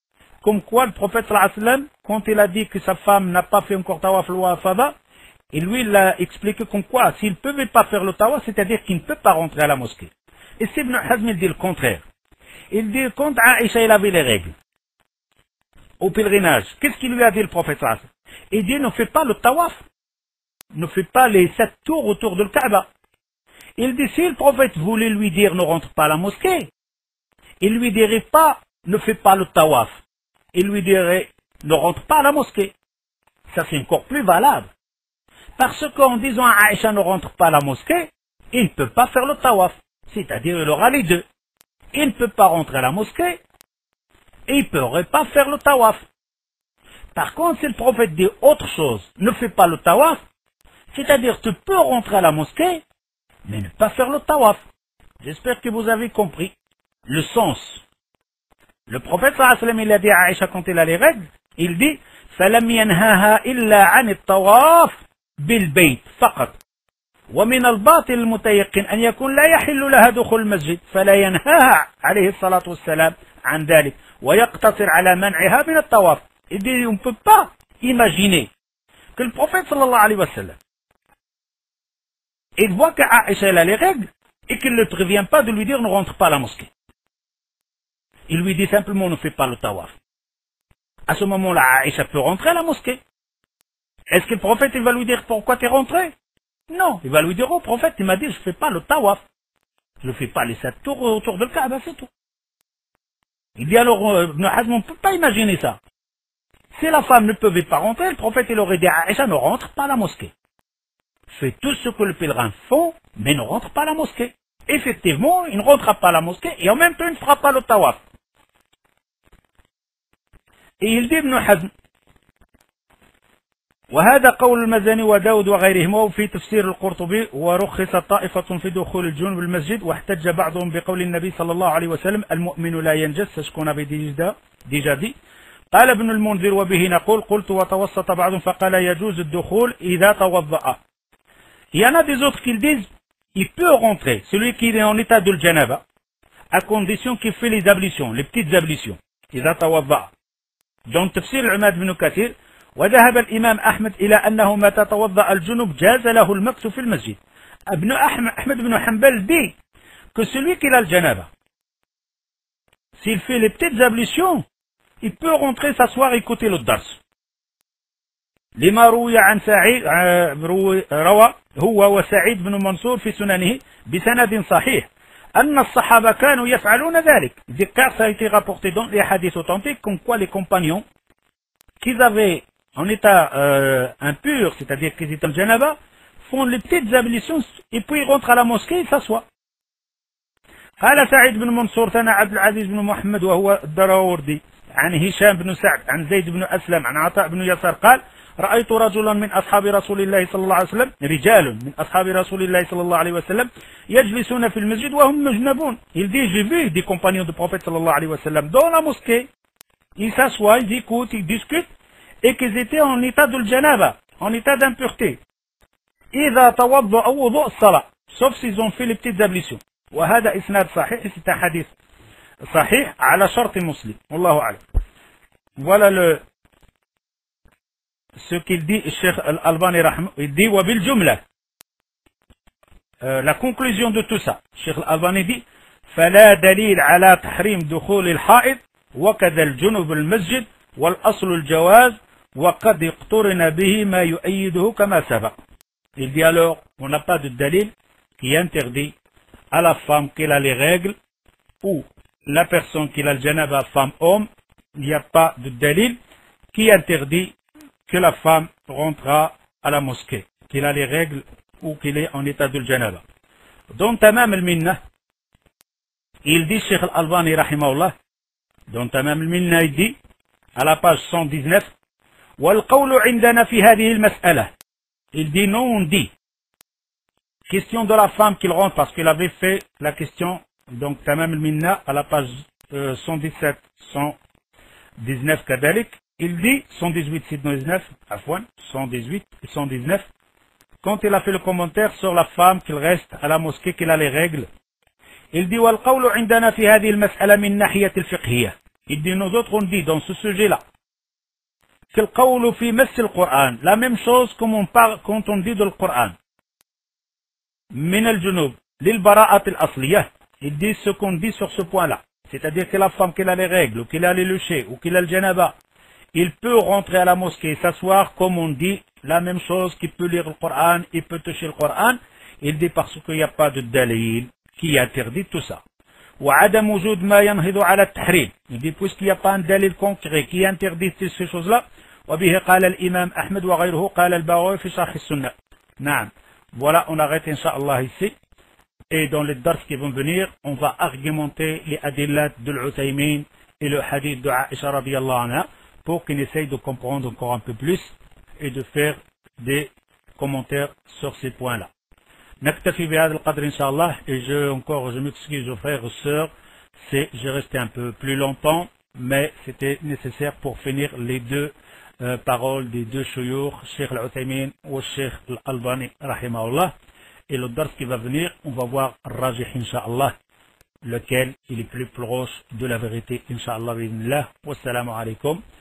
comme quoi le prophète sallallahu alayhi wa sallam, quand il a dit que sa femme n'a pas fait encore tawaf al-wafada, et lui il a expliqué comme quoi s'il ne pouvait pas faire le tawaf, c'est-à-dire qu'il ne peut pas rentrer à la mosquée. Et c'est Ibn Hazm, il dit le contraire. Il dit quand Aïcha il avait les règles au pèlerinage, qu'est-ce qu'il lui a dit le prophète sallallahu alayhi wa sallam? Il dit ne fais pas le tawaf, ne fais pas les 7 tours autour de le Kaaba. Il dit si le prophète voulait lui dire ne rentre pas à la mosquée, il lui dirait pas ne fais pas le tawaf, il lui dirait ne rentre pas à la mosquée. Ça c'est encore plus valable. Parce qu'en disant à Aïcha ne rentre pas à la mosquée, il ne peut pas faire le tawaf. C'est-à-dire il aura les deux. Il ne peut pas rentrer à la mosquée et il ne pourrait pas faire le tawaf. Par contre, si le prophète dit autre chose, ne fais pas le tawaf, c'est-à-dire tu peux rentrer à la mosquée, mais ne pas faire le tawaf. J'espère que vous avez compris le sens. Le prophète sallallahu alayhi wa sallam, il a dit à Aïcha quand il a les règles, il dit فَلَمْ يَنْهَاهَا إِلَّا عَنِ الطَّوَافِ بِالْبَيْتِ فقط ومن الباطل المتيقن أن يكون لا يحل لها دخول المسجد فلا ينهاها عليه الصلاة والسلام عن ذلك ويقتصر على منعها من الطواف. Il dit on ne peut pas imaginer que le prophète sallallahu alayhi wa sallam il voit qu'Aïcha a les règles et qu'il ne prévient pas de lui dire ne rentre pas à la mosquée. Il lui dit simplement ne fais pas le tawaf. À ce moment-là, Aïcha peut rentrer à la mosquée. Est-ce que le prophète il va lui dire pourquoi tu es rentré? Non, il va lui dire, oh prophète, il m'a dit, je ne fais pas le tawaf. Je ne fais pas les 7 tours autour de le Kaaba, c'est tout. Il dit alors, Ibn Hazm, on ne peut pas imaginer ça. Si la femme ne pouvait pas rentrer, le prophète il aurait dit à Aïcha, ne rentre pas à la mosquée. Fais tout ce que le pèlerin font, mais ne rentre pas à la mosquée. Effectivement, il ne rentrera pas à la mosquée et en même temps, il ne fera pas le tawaf. Et il dit, Ibn Hazm, وهذا قول المزني وداود وغيرهم وفي تفسير القرطبي ورخص طائفة في دخول الجنوب المسجد واحتج بعضهم بقول النبي صلى الله عليه وسلم المؤمن لا ينجس شكون déjà dit قال ابن المنذر وبه نقول قلت وتوسط بعضهم فقال يجوز الدخول إذا توضأ. Il y en a des autres qui disent il peut rentrer celui qui est en état de janaba à condition qu'il fait les ablutions, les petites ablutions إذا توضأ. Dans تفسير العماد بن كثير وذهب الإمام أحمد إلى أنه متى توضأ الجنوب جاز له المكث في المسجد. أحمد بن حنبل dit que celui qui a le janaba, s'il fait les petites ablutions, il peut rentrer s'asseoir et écouter le dars. لما روي عن سعيد روى هو وسعيد بن منصور في سننه بسند صحيح أن الصحابة كانوا يفعلون ذلك. car ça a été rapporté dans les hadiths authentiques comme quoi les compagnons qu'ils avaient en état impur, c'est-à-dire qu'ils étaient en janaba, font les petites ablutions et puis ils rentrent à la mosquée et s'assoient. قال سعيد بن منصور ثنا عبد العزيز بن محمد وهو الدراوردي عن هشام بن سعد عن زيد بن أسلم عن عطاء بن يسار قال رأيت رجلا من أصحاب رسول الله صلى الله عليه وسلم رجال من أصحاب رسول الله صلى الله عليه وسلم يجلسون في المسجد وهم مجنبون. Il dit j'ai vu des compagnons du prophète صلى الله عليه وسلم dans la mosquée, ils s'assoient, ils écoutent, ils discutent et qu'ils étaient en état de janaba, en état d'impureté. إذا توضأ وضوء الصلاة, sauf s'ils ont fait les petites ablutions. وهذا إسناد صحيح, c'est un hadith صحيح على شرط مسلم. والله أعلم. Voilà ce qu'il dit, Cheikh Al-Albani rahimahullah, il dit وبالجملة, la conclusion de tout ça, Cheikh Al-Albani dit فلا دليل على تحريم دخول الحائض وكذا الجنوب المسجد والأصل الجواز وقد اقترن به ما يؤيده كما سبق. Il dit alors, on n'a pas de dalil qui interdit à la femme qui a les règles ou la personne qui a le janaba, femme-homme, il n'y a pas de dalil qui interdit que la femme rentrera à la mosquée, qu'il a les règles ou qu'il est en état de janaba. Dans Tamam al-Minna, il dit, Cheikh Al-Albani rahimahullah, dans Tamam al-Minna, il dit, à la page 119, وَالْقَوْلُ عِنْدَنَا فِي هَذِهِ الْمَسْأَلَةِ. Il dit, non, on dit, question de la femme qu'il rentre, parce qu'il avait fait la question, donc Tamam al-Minna, à la page 117, 119 kadalik, il dit, 118, 119, afwan, 118 et 119, quand il a fait le commentaire sur la femme qu'il reste à la mosquée, qu'il a les règles, il dit, وَالْقَوْلُ عِنْدَنَا فِي هَذِهِ الْمَسْأَلَةِ مِنْ نَاحِيَةِ الْفِقْهِيَّةِ. Il dit, nous autres on dit dans ce sujet-là, la même chose comme on parle quand on dit dans le Coran. Min al-junub, lil bara'at al-asliyah. Il dit ce qu'on dit sur ce point-là. C'est-à-dire que la femme qui a les règles, ou qu'il a les luchés, ou qu'il a le janaba, il peut rentrer à la mosquée et s'asseoir comme on dit la même chose qu'il peut lire le Coran, il peut toucher le Coran. Il dit parce qu'il n'y a pas de dalil qui interdit tout ça. وعدم وجود ما ينهض على التحريم. Il dit puisqu'il n'y a pas un dalil concret qui interdit ces choses-là. وبه قال الإمام أحمد وغيره قال البغوي في شرح السنة. نعم. Voilà, on arrête Inch'Allah ici. Et dans les dars qui vont venir, on va argumenter les adillat de l'Uthaymin et le hadith de Aisha radiyallahu anha pour qu'on essaye de comprendre encore un peu plus et de faire des commentaires sur ces points-là. نكتفي بهذا القدر إن شاء الله. Et je m'excuse aux frères et aux sœurs, j'ai resté un peu plus longtemps, mais c'était nécessaire pour finir les deux paroles des deux shuyukh, Cheikh Al-Uthaymin ou Cheikh Al-Albani rahimahullah. Et le dars qui va venir, on va voir Rajih Inch'Allah, lequel il est plus proche de la vérité Inch'Allah. Wassalamu alaikum.